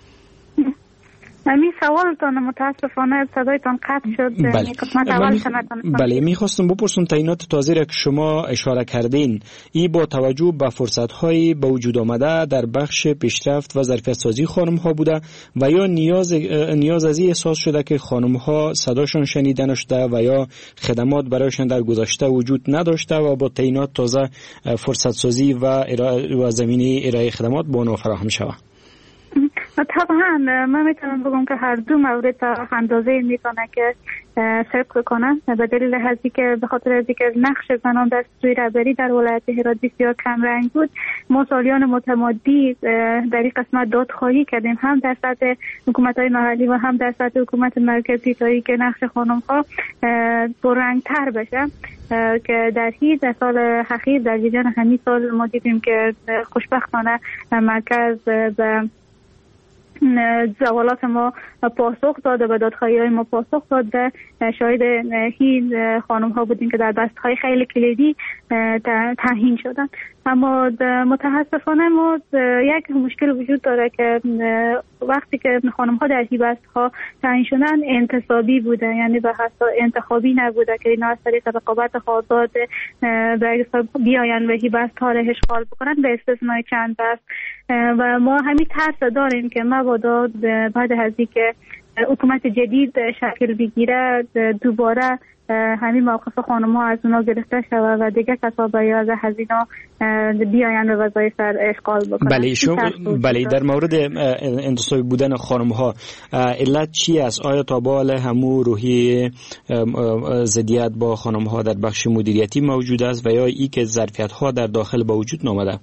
همین سوالتان متاسفانه صدایتان قطع شد. بله، میخواستم بپرسم تعیینات تازه را که شما اشاره کردین ای با توجه به فرصت‌های به وجود آمده در بخش پیشرفت و ظرفیت سازی خانم‌ها بوده و یا نیاز از این احساس شده که خانم‌ها صداشون شنیده نشده و یا خدمات برایشان در گذشته وجود نداشته و با تعیینات تازه فرصت سازی و زمینه ارائه خدمات به آنها فراهم شود؟ طبعا من میتونم بگم که هر دو مورد اندازه میکنه که صدق کنن به دلیل هستی که به خاطر از اینکه نقش زنان در سطوح رهبری در ولایت هرات بسیار کم رنگ بود، ما سالیان متمادی در این قسمت دادخواهی کردیم هم در سطح حکومت‌های محلی و هم در سطح حکومت مرکزی تا اینکه نقش خانم‌ها پررنگ‌تر بشه که در سال اخیر در جریان همین سال ما دیدیم که خوشبختانه مرکز به سوالات ما پاسخ داد و به دادخواهی‌های ما پاسخ داد. شاهد این خانم ها بودیم که در بست‌های خیلی کلیدی تعیین شدن. اما متاسفانه ما یک مشکل وجود داره که وقتی که خانم ها در این بست‌ها تعیین شدن انتصابی بوده، یعنی به حساب انتخابی نبوده که اینا از طریق رقابت آزاد بیاین و این بست‌ها را اشغال بکنن به استثنای چند بست. و ما همین ترس داریم که مبادا بعد از اینکه حکومت جدید شکل بگیره دوباره همین موقف خانم ها از اونا گرفته شود و دیگه کسا باید از اینا بیاین و وظایف اشغال بکنن. بله، در مورد انتصابی بودن خانم ها علت چی است؟ آیا تا بال همو روحی ضدیت با خانم ها در بخش مدیریتی موجود است و یا ای که ظرفیت ها در داخل با وجود نامده؟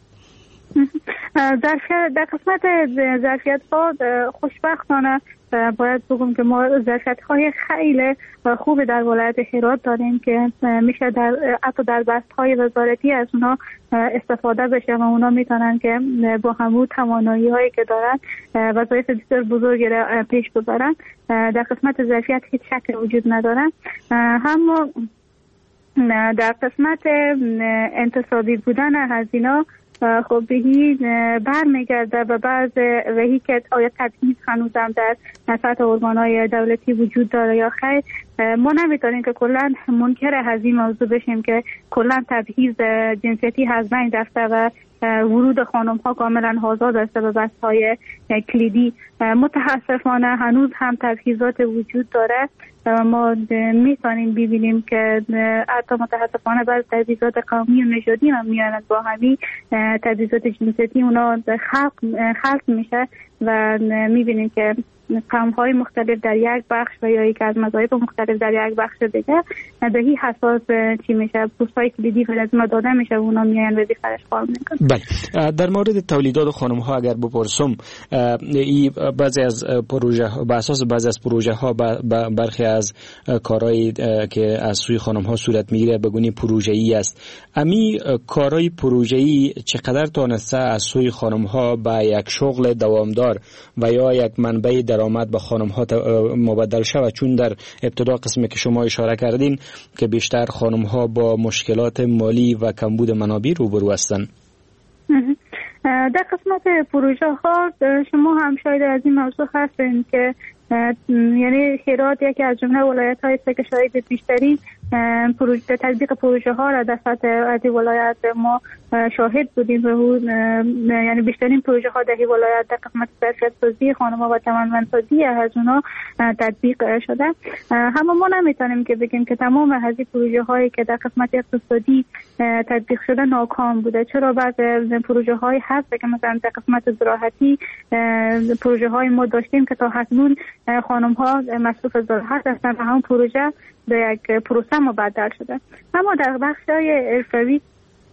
در قسمت ظرفیت ها خوشبختانه باید بگم که ما ظرفیت‌های خیلی خوب در ولایت هرات داریم که میشه حتی در بست‌های وزارتی از اونا استفاده بشه و اونا میتونن که با همون توانایی‌هایی که دارن وظایف بسیار بزرگی را پیش ببرن. در قسمت ظرفیت هیچ شک وجود ندارن. هم در قسمت انتصابی بودن هزینه خب بهی برمیگرده و بعض وحی که آیا تبعیض هنوزم در سطح ارگان‌های دولتی وجود داره یا خیر. ما نمیتونیم که کلا منکر هذه موضوع بشیم که کلا تبعیض جنسیتی از بین رفته و ورود خانم ها کاملا آزاد است به بحث های کلیدی. متاسفانه هنوز هم تبعیضات وجود داره. ما میتونیم ببینیم که حتی متاسفانه بعض تبعیضات قومی و نژادی هم میانند با همین تبعیضات جنسیتی اونا خلق میشه و میبینیم که قوم‌های مختلف در یک بخش و یا یک از مذاهب مختلف در یک بخش دیگه به این حساس چی میشه پست‌های کلیدی و لازم داده میشه اونا میان وظیفه‌اش کار میکنن. بله، در مورد تولیدات خانم‌ها اگر بپرسم این بعضی از پروژه به اساس بعضی از پروژه ها برخی از کارهایی که از سوی خانم‌ها صورت میگیره بگونی پروژه‌ای است. امی کارهای پروژه‌ای چقدر تونسته از سوی خانم‌ها به یک شغل دوامدار و یا یک منبع درآمد به خانم‌ها مبدل شود؟ چون در ابتدا قسمی که شما اشاره کردین که بیشتر خانم‌ها با مشکلات مالی و کمبود منابع روبرو هستند. در قسمت پروژه ها شما هم شاید از این موضوع هستین که یعنی هرات یکی از جمله ولایت های است که شاید بیشترین تطبیق پروژه ها را در سطح از ولایت ما شاهد بودیم و یعنی بیشترین پروژه ها در ولایت در قسمت ظرفیت سازی خانم‌ها و توانمندسازی از اونها تطبیق شده. اما ما نمیتونیم که بگیم که تمام از این پروژه هایی که در قسمت اقتصادی تطبیق شده ناکام بوده. چرا بعض پروژه های هست که مثلا در قسمت زراعتی پروژه های ما داشتیم که تا حدود خانم ها مصروف زراعت هستند و همون پروژه به یک پروسه مبدل شده. اما در بخش‌های حرفه‌ای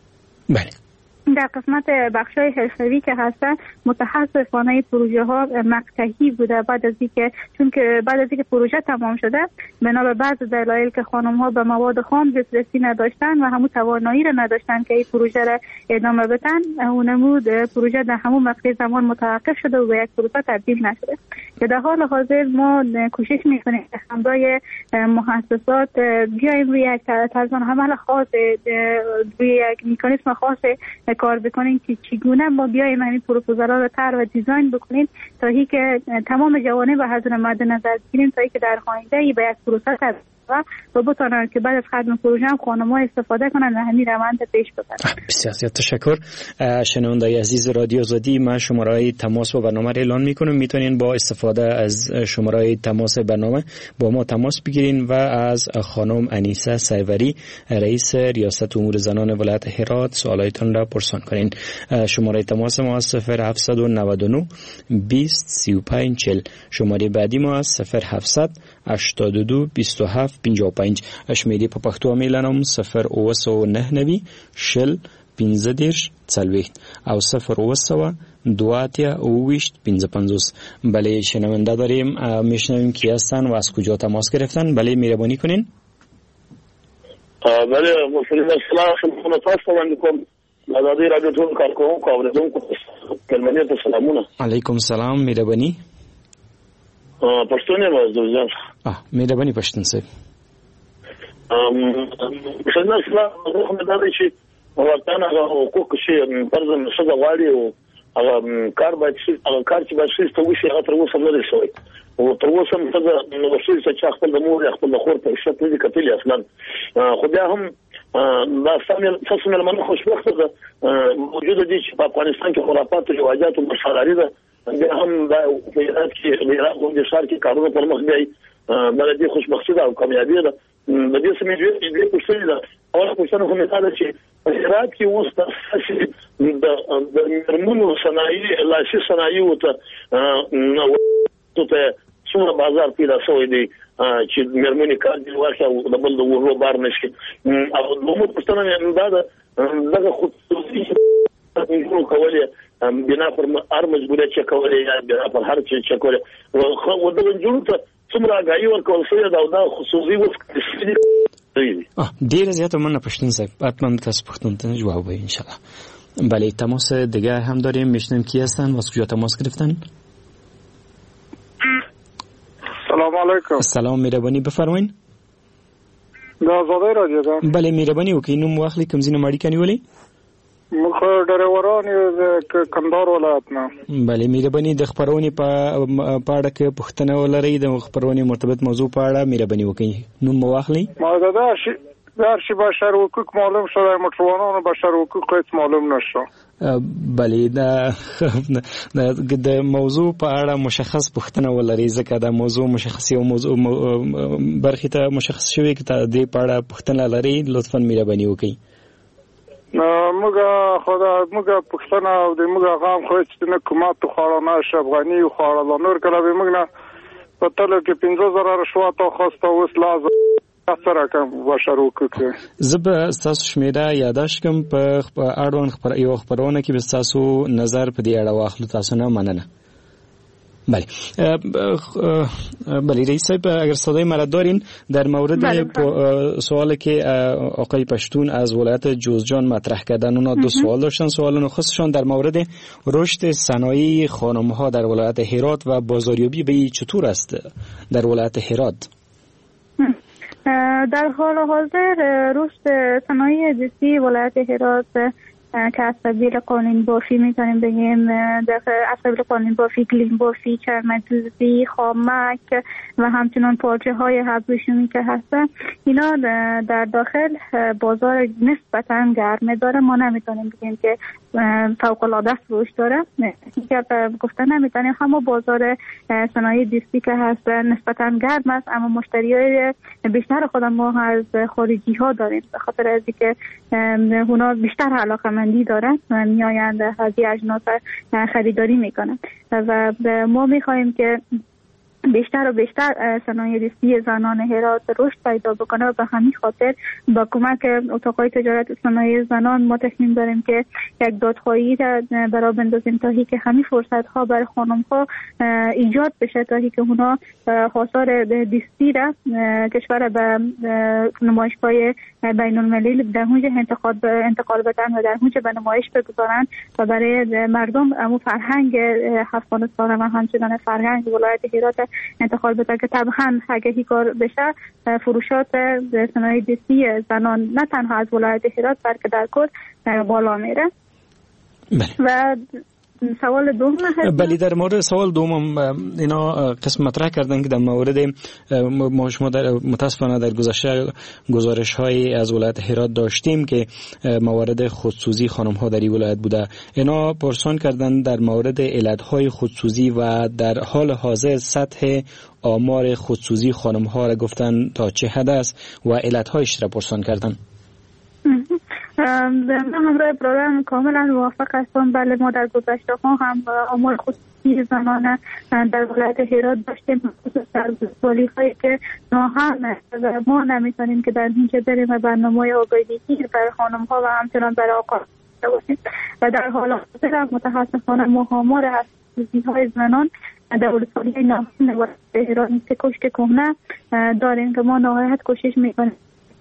در قسمت بخش‌های حرفه‌ای که هستن متاسفانه پروژه ها مقطعی بوده بعد از اینکه پروژه تمام شده بنا به بعض دلایل که خانم ها به مواد خام دسترسی نداشتن و همون توانایی را نداشتن که این پروژه را ادامه بدن اونمود پروژه در همون مقطع زمان متوقف شده و به یک پروسه تبدیل نشده. که در حال حاضر ما کوشش می‌کنیم که همراه مؤسسات بیایم روی یک طرز عمل خاص روی یک مکانیزم خاص کار بکنیم که چگونه ما بیایم این پروپوزال‌ها رو طرح و دیزاین بکنیم تا اینکه تمام جوانب و حضور مد نظر بگیریم تا اینکه در آینده به یک پروسه تبدیل و بتونن که بعد از ختم پروژه هم خانم‌ها استفاده کنن و همین روند پیش ببرن. بسیار تشکر. شنوندگان عزیز رادیو آزادی، من شماره تماس با برنامه را اعلان می‌کنم. میتونین با استفاده از شماره تماس برنامه با ما تماس بگیرین و از خانم انیسه سیوری رئیس ریاست امور زنان ولایت هرات سوالایتان را پرسان کنین. شماره تماس ما 0799 20 35 40. شماره بعدی ما 0700 82 27 55. شمیری په پښتو میلانم 0999 شل 15 40 او 09 دواتیا اوویشت 55. بله شنونده داریم، میشنویم کی هستن و از کجا تماس گرفتن. بله مهربانی کنین. بله مسلمان السلام شما تاسو باندې کوم آزادی رادیو ټول کارکوونکو اوریدونکو کلمنه ته سلامونه. علیکم السلام مهربانی. پښتون یې وځم. مهربانی پښتون صاحب. مسلمان السلام زه دا چې ورته حقوق شي فرض نشد غواړي او کار باید کار چې باید شي ته وشي هغه تر اوسه نه شوی او تر اوسه مته نو وشي چې خپل د مور خپل خور په شت نه کتلی اصلا خو بیا هم دا سمه منو خوشبخته ده موجوده دي چې په افغانستان کې خرافات او رواجات او مشاغري ده بیا هم دا په ایران کې د شهر کې کارونه پر مخ دی بلدي خوشبختی ده او کامیابی ده د دې سمې دې پوښتنه ده او پوښتنه کومه ده چې هرات کې اوس د مرمنو صنایع لاسي صنایع ته څومره بازار پیدا شوی دی چې مرمنې کار دی واخه د بل د ورو بار نشي او نو پوښتنه نه ده دغه خصوصي کولې بنا پر هر مجبوریت چې کولې یا بنا پر هر څه چې کولې او د جوړ ته څومره غاړي ورکول شوی دا خصوصي وسکړي. ډیر زیاته مننه پښتون صاحب، حتما تاسو پښتون ته جواب وایي ان شاء الله. بله تماس دیگه هم داریم، میشنیم کی هستن واسه کجا تماس گرفتن؟ سلام علیکم. سلام مهربانی بفرمایید. د آزادۍ راډیو ده. بله مهرباني وکړئ نوم واخلئ کوم ځای نه مو اړیکه نیولې؟ موږ ډریوران یو د کندهار ولایت نه. بله مهرباني د خپرونې په اړه کې پوښتنه ولرئ د خپرونې مرتبط موضوع په اړه مهرباني وکړئ نوم مو واخلئ. ما در شي بشر حقوق معلوم شده موټروانانو بشر حقوق هیڅ معلوم نشو. بله د موضوع په اړه مشخص پوښتنه ولرئ ځکه دا موضوع مشخص یو موضوع برخې ته مشخص شوی که د دې په اړه پوښتنه لرئ لطفا مهرباني وکړئ. موږ پښتنه او د موږ غام خو چې نه حکومت خوړه نه افغاني خوړه نور کله به موږ نه په تل کې 15000 رشوت خواسته اوس لازم سره کوم بشر حقوق زه به تاسو شمیره یاداش کوم په اړوند یو خبرونه کې به تاسو نظر په دې اړه واخلو. تاسو نه مننه. بله رئیس صاحب اگر صدای مرا دارین در مورد سوالی که آقای پشتون از ولایت جوزجان مطرح کردن اونا دو سوال داشتن. سوال نخستشان در مورد رشد صنایع خانم ها در ولایت هرات و بازاریابی به چطور است در ولایت هرات؟ در حال حاضر رشد صنایع دستی ولایت هرات که از سبیل قانون بافی میتونیم بگیم در از سبیل قانون بافی، گلیم بافی، چرمدوزی، خامک و همچنان پارچه های ابریشمی که هستن اینا در داخل بازار نسبتا گرمه داره. ما نمیتونیم بگیم که فوق العاده فروش داره گفته نمیتونیم. همه بازار صنایع دستی که هست نسبتا گرم است اما مشتریای بیشتر خود ما از خارجی ها داریم به خاطر از اینکه اونا بیشتر علاقه‌مندی دارن و میآیند از این اجناس خریداری میکنن و ما میخواهیم که بیشتر و بیشتر صنایع دستی زنان هرات رشد پیدا بکنه و به همین خاطر با کمک اتاق‌های تجارت صنایع زنان ما تصمیم داریم که یک دادخواهی را برای بندازیم تا که همین فرصت‌ها برای خانم‌ها ایجاد بشه تا که اونا آثار دستی را کشور به نمایشگاه بین‌المللی در اونجا انتقال بدن و در اونجا به نمایش بگذارن و برای مردم امو فرهنگ افغانستان و همچنان فرهنگ ولایت هرات انتقال بده که طبعا اگه این کار بشه فروشات صنایع دستی زنان نه تنها از ولایت هرات بلکه در کل بالا میره. و سوال دوم بله در مورد سوال دوم اینا قسم مطرح کردن که در مورد ما شما متاسفانه در گذشته گزارش های از ولایت هرات داشتیم که موارد خودسوزی خانم ها در این ولایت بوده. اینا پرسان کردن در مورد علت های خودسوزی و در حال حاضر سطح آمار خودسوزی خانم ها را گفتن تا چه حد است و علت هایش را پرسان کردن. من همراه برادرم کاملا موافق هستم. بله ما در گذشته ها هم آمار خودسوزی زنان در ولایت هرات داشتیم خصوصا در سالی هایی که ما نمیتونیم که در اینجا بریم و برنامه آگاهی برای خانم ها و همچنان برای آقا باشیم و در حال حاضر متاسفانه ما آمار خودسوزی های زنان در ولسوالی های ولایت هرات که کشک کهنه داریم که ما نهایت کوشش میکنیم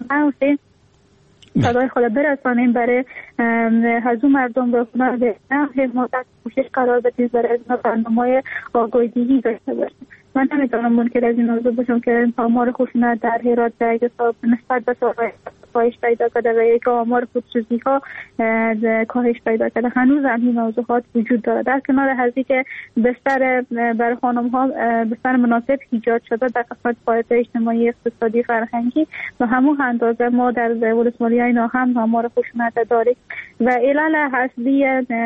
صدای خود برسانیم برای هزو مردم به خونه حمایت کوشش قرار بدیم برای از برنامه‌های آگاهی داشته باشیم. من نمیتونم منکر از این موضوع باشم که آمار خشونت در هرات در نسبت به سال‌های کاهش پیدا کرده و یک آمار خودسوزی ها کاهش پیدا کرده. هنوز هم این موضوعات وجود داره. در کنار هزی که بستر برای خانم ها بستر مناسب ایجاد شده در قسمت فعالیت اجتماعی اقتصادی فرهنگی و همون اندازه ما در ولسوالی های هم آمار خشونت داریم و علل اصلی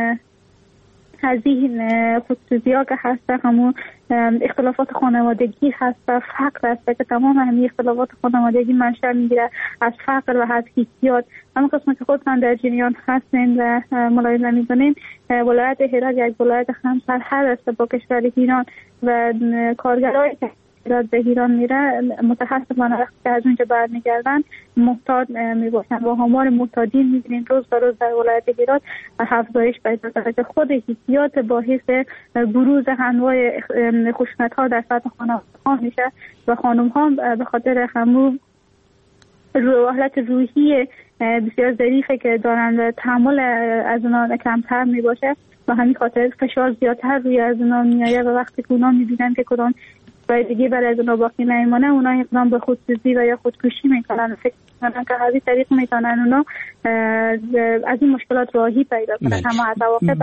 هذه خودسوزی ها که هسته همون اختلافات خانوادگی هست و فقر هست که تمام همین اختلافات خانوادگی منشأ میگیره از فقر و از حیثیت. همون قسمت که خودتان در جریان هستین و ملاحظه میکنین ولایت هرات یک ولایت همسرحد است با کشور ایران و کارگرای که به ایران میره متاسفانه وقتی از اونجا برمیگردن محتاج میباشن و آمار محتاجین میبینیم روز به روز در ولایت هرات افزایش پیدا کرده که خود حیثیت باعث بروز انواع خشونت ها در سطح خانواده ها میشه و خانم ها به خاطر همون حالت روحی بسیار ظریفه که دارن و تحمل از اونا کمتر میباشه و همین خاطر فشار زیادتر روی از اونا میآید و وقتی که اونا میبینن که کدام دیگه برای از اونا باقی نمیمونه، اونا اقدام به خودسوزی و یا خودکشی میکنن. فکر میکنن که هر طریق میتونن اونا از این مشکلات راهی پیدا کنن. اما از واقع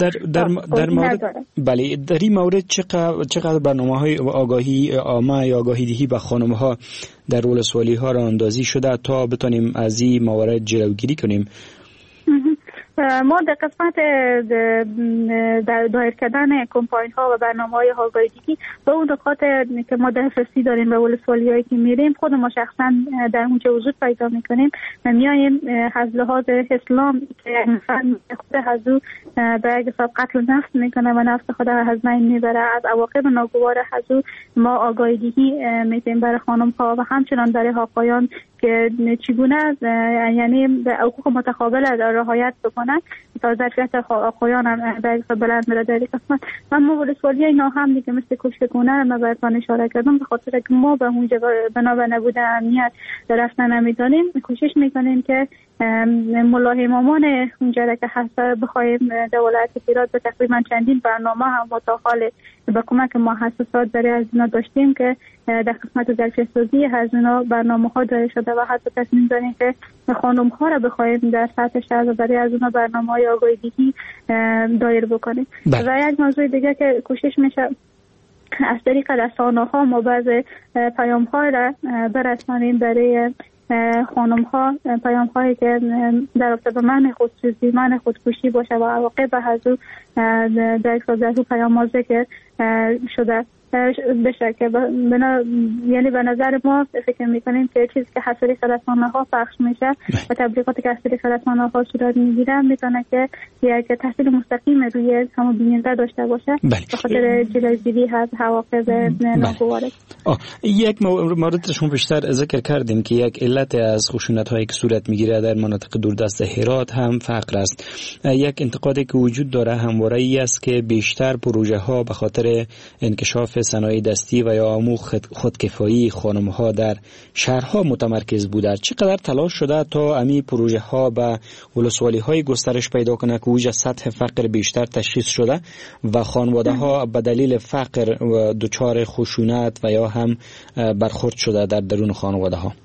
بله در این مورد چقدر برنامه‌های آگاهی عامه یا آگاهی دهی به خانم‌ها در ولسوالی ها راه اندازی شده تا بتونیم از این موارد جلوگیری کنیم؟ ما در قسمت دایر کردن کمپاین ها و برنامه‌های آگاهی‌دهی به اون نکات که ما دسترسی داریم به ولسوالی‌هایی که میریم، خود ما شخصا در اونجا وجود پیدا میکنیم و میایم از لحاظ اسلام که انسان خود حضور به یک حساب قتل نفس میکنه و نفس خود از بین میبره، از عواقب ناگوار حضور ما آگاهی‌دهی میتیم برای خانم‌ها و همچنان برای آقایان که چگونه یعنی به حقوق متقابل رعایت بکنن تا ظرفیت آقایان هم به بلند بره در قسمت. اما ولسوالی اینا هم دیگه مثل کوشکونه ما براتون اشاره کردم، به خاطر که ما به اونجا بنا به نبوده امنیت رفتن نمیدونیم، کوشش میکنیم که ملاحمامان اونجا را که هست بخوایم در ولایت هرات به تقریبا چندین برنامه هم متحال به کمک مؤسسات برای از اینا داشتیم که در قسمت ظرفیت سازی از اینا برنامه‌ها دایر شده و حتی تصمیم داریم که خانم‌ها را بخوایم در سطح شهر برای از اینا برنامه‌های آگاهی‌دهی دایر بکنیم. و یک موضوع دیگه که کوشش میشه از طریق رسانه‌ها ما بعض پیام‌ها را برسانیم برای خانم‌ها، پیام‌هایی که در رابطه با منع خودسوزی، منع خودکشی باشه و عواقب حضور در یک پیام ذکر شده بشه که یعنی به نظر ما فکر میکنیم که چیزی که از طریق رسانه‌ها پخش میشه و تبلیغاتی که از طریق رسانه‌ها صورت میگیره میتونه که یک تاثیر مستقیم روی همون بیننده داشته باشه به خاطر جلوگیری از عواقب ناگوار. یک مورد شما بیشتر ذکر کردیم که یک علت از خشونت‌هایی که صورت میگیره در مناطق دوردست هرات هم فقر است. یک انتقادی که وجود داره همواره ای است که بیشتر پروژه‌ها به خاطر انکشاف صنایع دستی و یا امو خودکفایی خانم‌ها در شهرها متمرکز بوده. چقدر تلاش شده تا امی پروژه ها به ولسوالی های گسترش پیدا کنه که اوج سطح فقر بیشتر تشخیص شده و خانواده ها به دلیل فقر دچار خشونت و یا هم برخورد شده در درون خانواده ها؟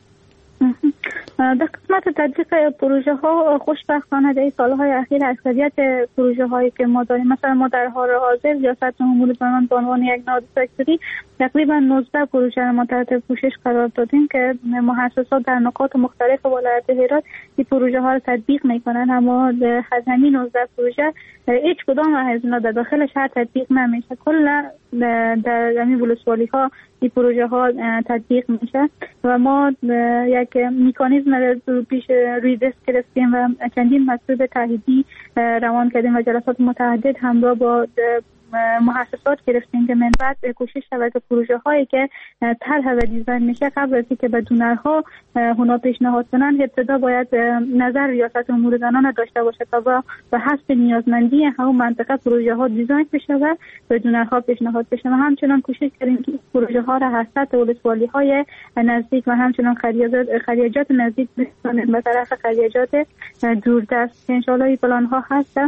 در قسمت تطبیق پروژه ها خوشبختانه در سالهای اخیر اکثریت پروژه هایی که ما داریم، مثلا ما در حال حاضر ریاست جمهوری زنان به عنوان یک نهاد سکتوری تقریبا 19 پروژه را ما تحت پوشش قرار دادیم که مؤسسات در نقاط مختلف ولایت هرات این پروژه ها را تطبیق میکنن. اما از همین 19 پروژه هیچ کدام از اینا در داخل شهر تطبیق نمیشه، کلا در همین ولسوالی ها این پروژه ها تطبیق میشه و ما یک مکانیزم پیش روی دست گرفتیم و چندین مطلب تاییدی روان کردیم و جلسات متعدد همراه با مؤسسات گرفتیم که من بعد کوشش شود که پروژه هایی که طرح و دیزاین میشه قبل از اینکه به دونرها اونا پیشنهاد کنن ابتدا باید نظر ریاست امور زنان داشته باشه تا به حسب نیازمندی همون منطقه پروژه ها دیزاین بشه و به دونرها پیشنهاد بشه. و همچنان کوشش کردیم که پروژه ها را حسب ولسوالی های نزدیک و همچنان خریجات نزدیک بسازیم به طرف خریجات دوردست که ان شاء الله این پلان ها هست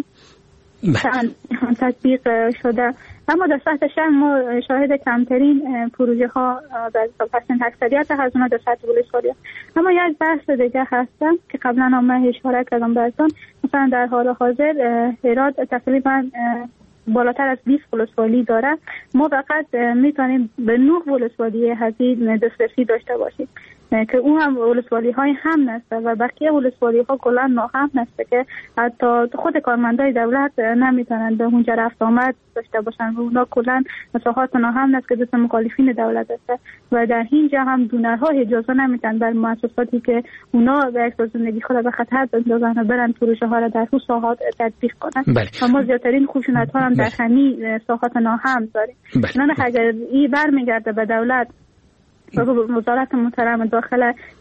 تطبیق شده. اما در سطح شهر ما شاهد کمترین پروژه ها در اکثریت از اونها در سطح ولسوالی. اما یک بحث دیگه هستم که قبلا هم من اشاره کردم براتون، مثلا در حال حاضر هرات تقریبا بالاتر از 20 ولسوالی داره. ما فقط میتونیم به 9 ولسوالی هزینه دسترسی داشته باشیم که اون هم ولسوالی های هم نسته و بقیه ولسوالی ها کلا ناهم نسته که حتی خود کارمندای دولت نمیتونن به اونجا رفت آمد داشته باشن و اونا کلا مساحات ناهم نست که دست مخالفین دولت است و در اینجا هم دونرها اجازه نمیدن بر مؤسساتی که اونا به احساس زندگی خود به خطر بندازن و برن پروژه ها را در اون ساحات تطبیق کنن. اما زیادترین خشونت ها هم در همین ساحات ناهم داریم. نه اگر این برمیگرده به دولت و وزارت محترم داخل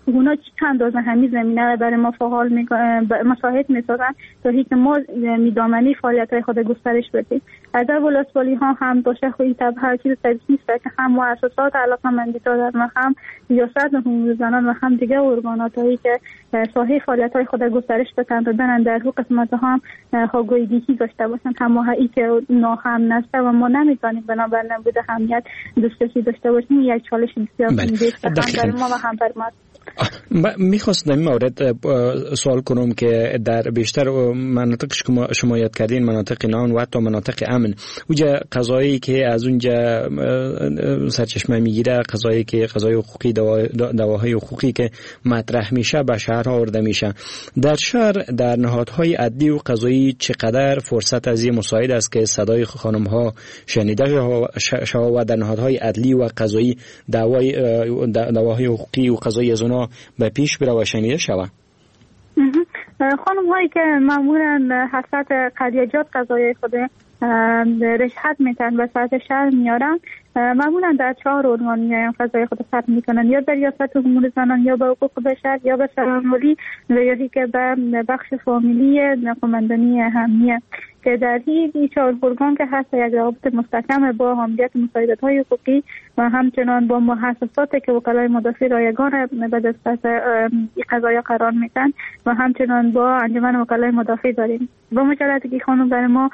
اونا چند اندازه همین زمینه رو برای ما فعال مساعد می‌سازن تا اینکه ما میدامنی فعالیت‌های خود گسترش بدیم. در ولسوالی ها هم باشه خویی هر چیز ثابت نیست که هم مؤسسات علاقه‌مندی دارن و هم ریاست حقوق زنان و هم دیگه ارگاناتایی که ساحه فعالیت‌های خود گسترش بدن و برن در حقوق قسمت هم خواگویی داشته باشن. هماهایی که ناهم نسته و ما نمی‌تونیم بنابر نبود اهمیت دسترسی داشته باشیم یک چالش بسیار مهمه برای ما و هم برای ما. میخواستم این مورد سوال کنم که در بیشتر مناطق شما یاد کردین، مناطق نان و حتی مناطق امن، اونجا قضایی که از اونجا سرچشمه میگیره، قضایی که قضای حقوقی، دواهای حقوقی که مطرح میشه به شهرها آورده میشه. در شهر در نهادهای عدلی و قضایی چقدر فرصت از این مساعد است که صدای خانم ها شنیده شود و در نهادهای عدلی و قضایی دواهای حقوقی و قضایی از اونا به پیش بره و شنیده شود؟ خانم هایی که معمولا حسرت قضیجات قضایی خود رشحت میتن و ساعت شهر میارن، معمولا در 4 ارگان میایم قضایی خود ثبت میکنن، یا به ریاست امور زنان، یا به حقوق بشر، یا به سلامتی، و یا که به بخش فامیلی قماندانی اهمیه که در این 4 ارگان که هست یک رابطه مستحکم با حمایت مساعدت‌های حقوقی و همچنان با مؤسسات که وکلای مدافع رایگان به دست قضایا قرار میدن و همچنان با انجمن وکلای مدافع داریم. با مجلتی که خانم برای ما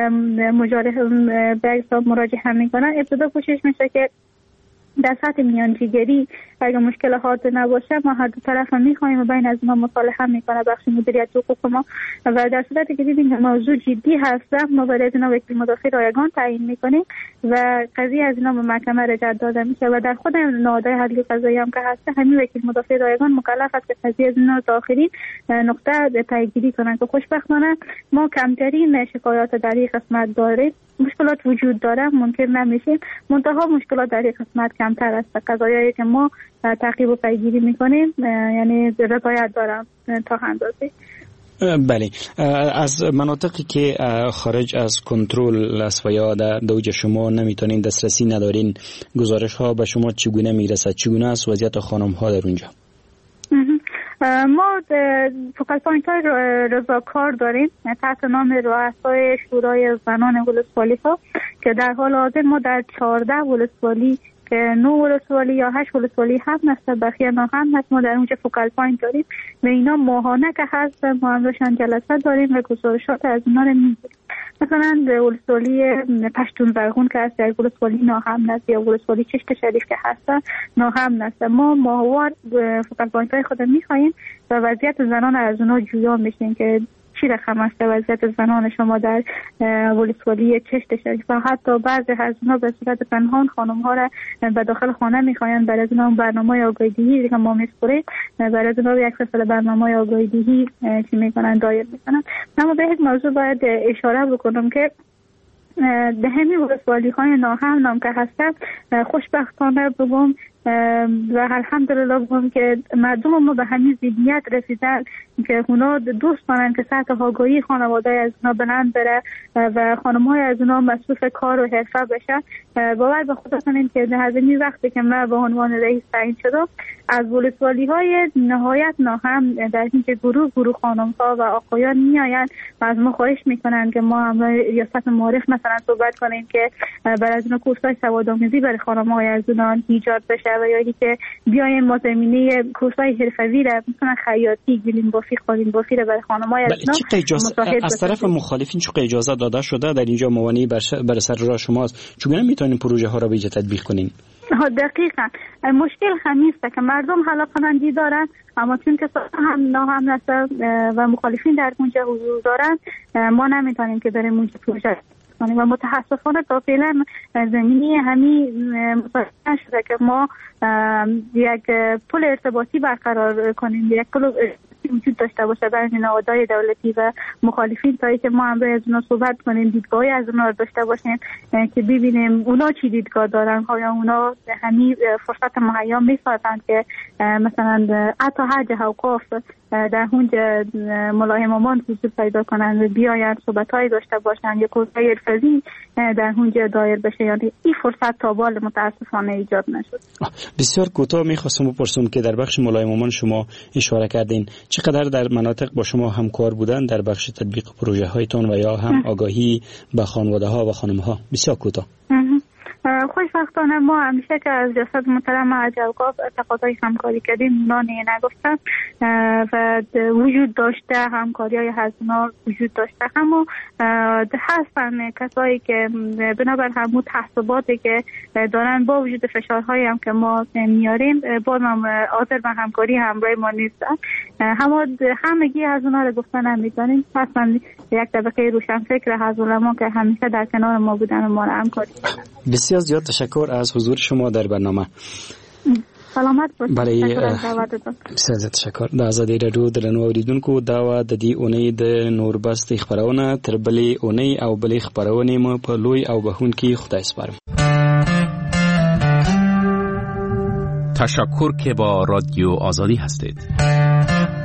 به حساب مراجعه میکنن، ابتدا کوشش میشه که در سطح میانجیگری اگر مشکلات نباشه ما هر دو طرف هم میخوایم و بین از ما مصالحه میکنه بخش مدیریت حقوق ما، و در صورتی که دیدیم موضوع جدی هست ما برای از اینا وکیل مدافع رایگان تعیین میکنیم و قضیه از اینا به محکمه رجعت داده میشه و در خود نهادهای عدلی قضایی هم که هست همین وکیل مدافع رایگان مکلف است که قضیه از اینا تا آخرین نقطه پیگیری کنن که خوشبختانه ما کمترین شکایات در این قسمت داریم. مشکلات وجود داره، ممکن نمیشه، منتها مشکلات در این قسمت کمتر است. قضایایی که ما تعقیب و پیگیری میکنیم یعنی رضایت دارم تا اندازه. بله، از مناطقی که خارج از کنترل است و یا در دوج شما نمیتونین دسترسی ندارین، گزارش ها به شما چگونه میرسد؟ چگونه است وضعیت خانم ها در اونجا؟ ما فوکال پوینت های رضاکار داریم تحت نام رؤسای شورای زنان ولسوالی ها که در حال حاضر ما در 14 ولسوالی که 9 ولسوالی یا 8 ولسوالی هم هست، بقیه نه هم هست، ما در اونجا فوکال پوینت داریم و اینا ماهانه که هست ما هم روشن جلسه داریم و گزارشات از اینا رو میگیریم. مثلا ولسوالی پشتون زرغون که هست در ولسوالی ناهم هست یا ولسوالی چشت شریف که هست ناهم هست، ما ماهوار فوکال پوینت های خود میخواییم و وضعیت زنان از اونا جویا میشیم که چی رقم است وضعیت زنان شما در ولسوالی چشت شریف و حتی بعضی از اونا به صورت پنهان خانم ها را به داخل خانه میخواین برای از اونا برنامه آگاهی‌دهی که ما میسپریم برای از اونا یک فصل برنامه آگاهی‌دهی چی میکنن دایر میکنن. اما به یک موضوع باید اشاره بکنم که به همین ولسوالی های ناهم نام که هستن خوشبختانه بگم و الحمدلله بگم که مردم ما به همین ذهنیت رسیدن که اونا دوست دارن که سطح آگاهی خانواده از اونا بلند بره و خانم‌های از اونا مصروف کار و حرفه بشن. باور به خدا کنین که در همین وقتی که من به عنوان رئیس تعیین شدم از ولسوالی‌های نهایت ناهم در اینکه گروه خانم‌ها و آقایان میآیند و از ما خواهش میکنن که ما هم ریاست معارف مثلا صحبت کنیم که برای از اونا کورس‌های سوادآموزی برای خانم‌های از اونا ایجاد بشه و یا اینکه بیایم ما زمینه کورس‌های حرفه‌ای را مثلا خیاطی، گلیم بافی، قالین بافی را برای خانم‌های از اونا از طرف مخالفین چه اجازه داده شده در اینجا موانعی بر سر راه شماست؟ چگونه میتونین پروژه ها را به اینجا تطبیق کنین؟ دقیقاً مشکل همین است که مردم علاقه‌مندی دارن اما چون که هم ناهم هست و مخالفین در اونجا حضور دارن ما نمیتونیم که بریم اونجا پروژه کنیم و متاسفانه تا فعلا زمینی همین مصاحبه شده که ما یک پل ارتباطی برقرار کنیم، یک پل وجود داشته باشه بین نهادهای دولتی و مخالفین تا اینکه ما هم از اونا صحبت کنیم، دیدگاهی از اونا داشته باشیم که ببینیم اونا چی دیدگاه دارن، آیا اونا همین فرصت مهیا میسازن که مثلا حتی حج اوقاف در اونجا ملاهمامان حضور پیدا کنند و بیاین صحبت‌های داشته باشند یا کورس‌های حرفه‌ای در اونجا دایر بشه. یعنی این فرصت تا بال متاسفانه ایجاد نشد. بسیار کوتاه می‌خواستم بپرسم که در بخش ملاهمامان شما اشاره کردین چقدر در مناطق با شما همکار بودن در بخش تطبیق پروژه هایتون و یا هم آگاهی به خانواده‌ها و خانم‌ها؟ بسیار کوتاه. خوشبختانه ما همیشه که از ریاست محترم حج اوقاف تقاضای همکاری کردیم اونا نگفتن و وجود داشته، همکاری‌های هزینه وجود داشته، اما هستن کسایی که بنابر همون تحصیلاتی که دارن با وجود فشارهایی هم که ما میاریم باز هم حاضر به همکاری همراه ما نیستن. همگی از اونا رو گفتن هم می‌دانیم. هستن یک طبقه روشنفکر از علما که همیشه در کنار ما بودن و ما رو همکاری کردن. بسیار زیاد تشکر از حضور شما در برنامه. سلامت باشید. بسیار تشکر. د آزادۍ راډیو درنو اوریدونکو دا و د دې اونۍ د نوربست خبرونه تر بلې اونۍ او بلې خبرونه مو په لوی او بهونکي خدای سپارم. تشکر که با رادیو آزادی هستید.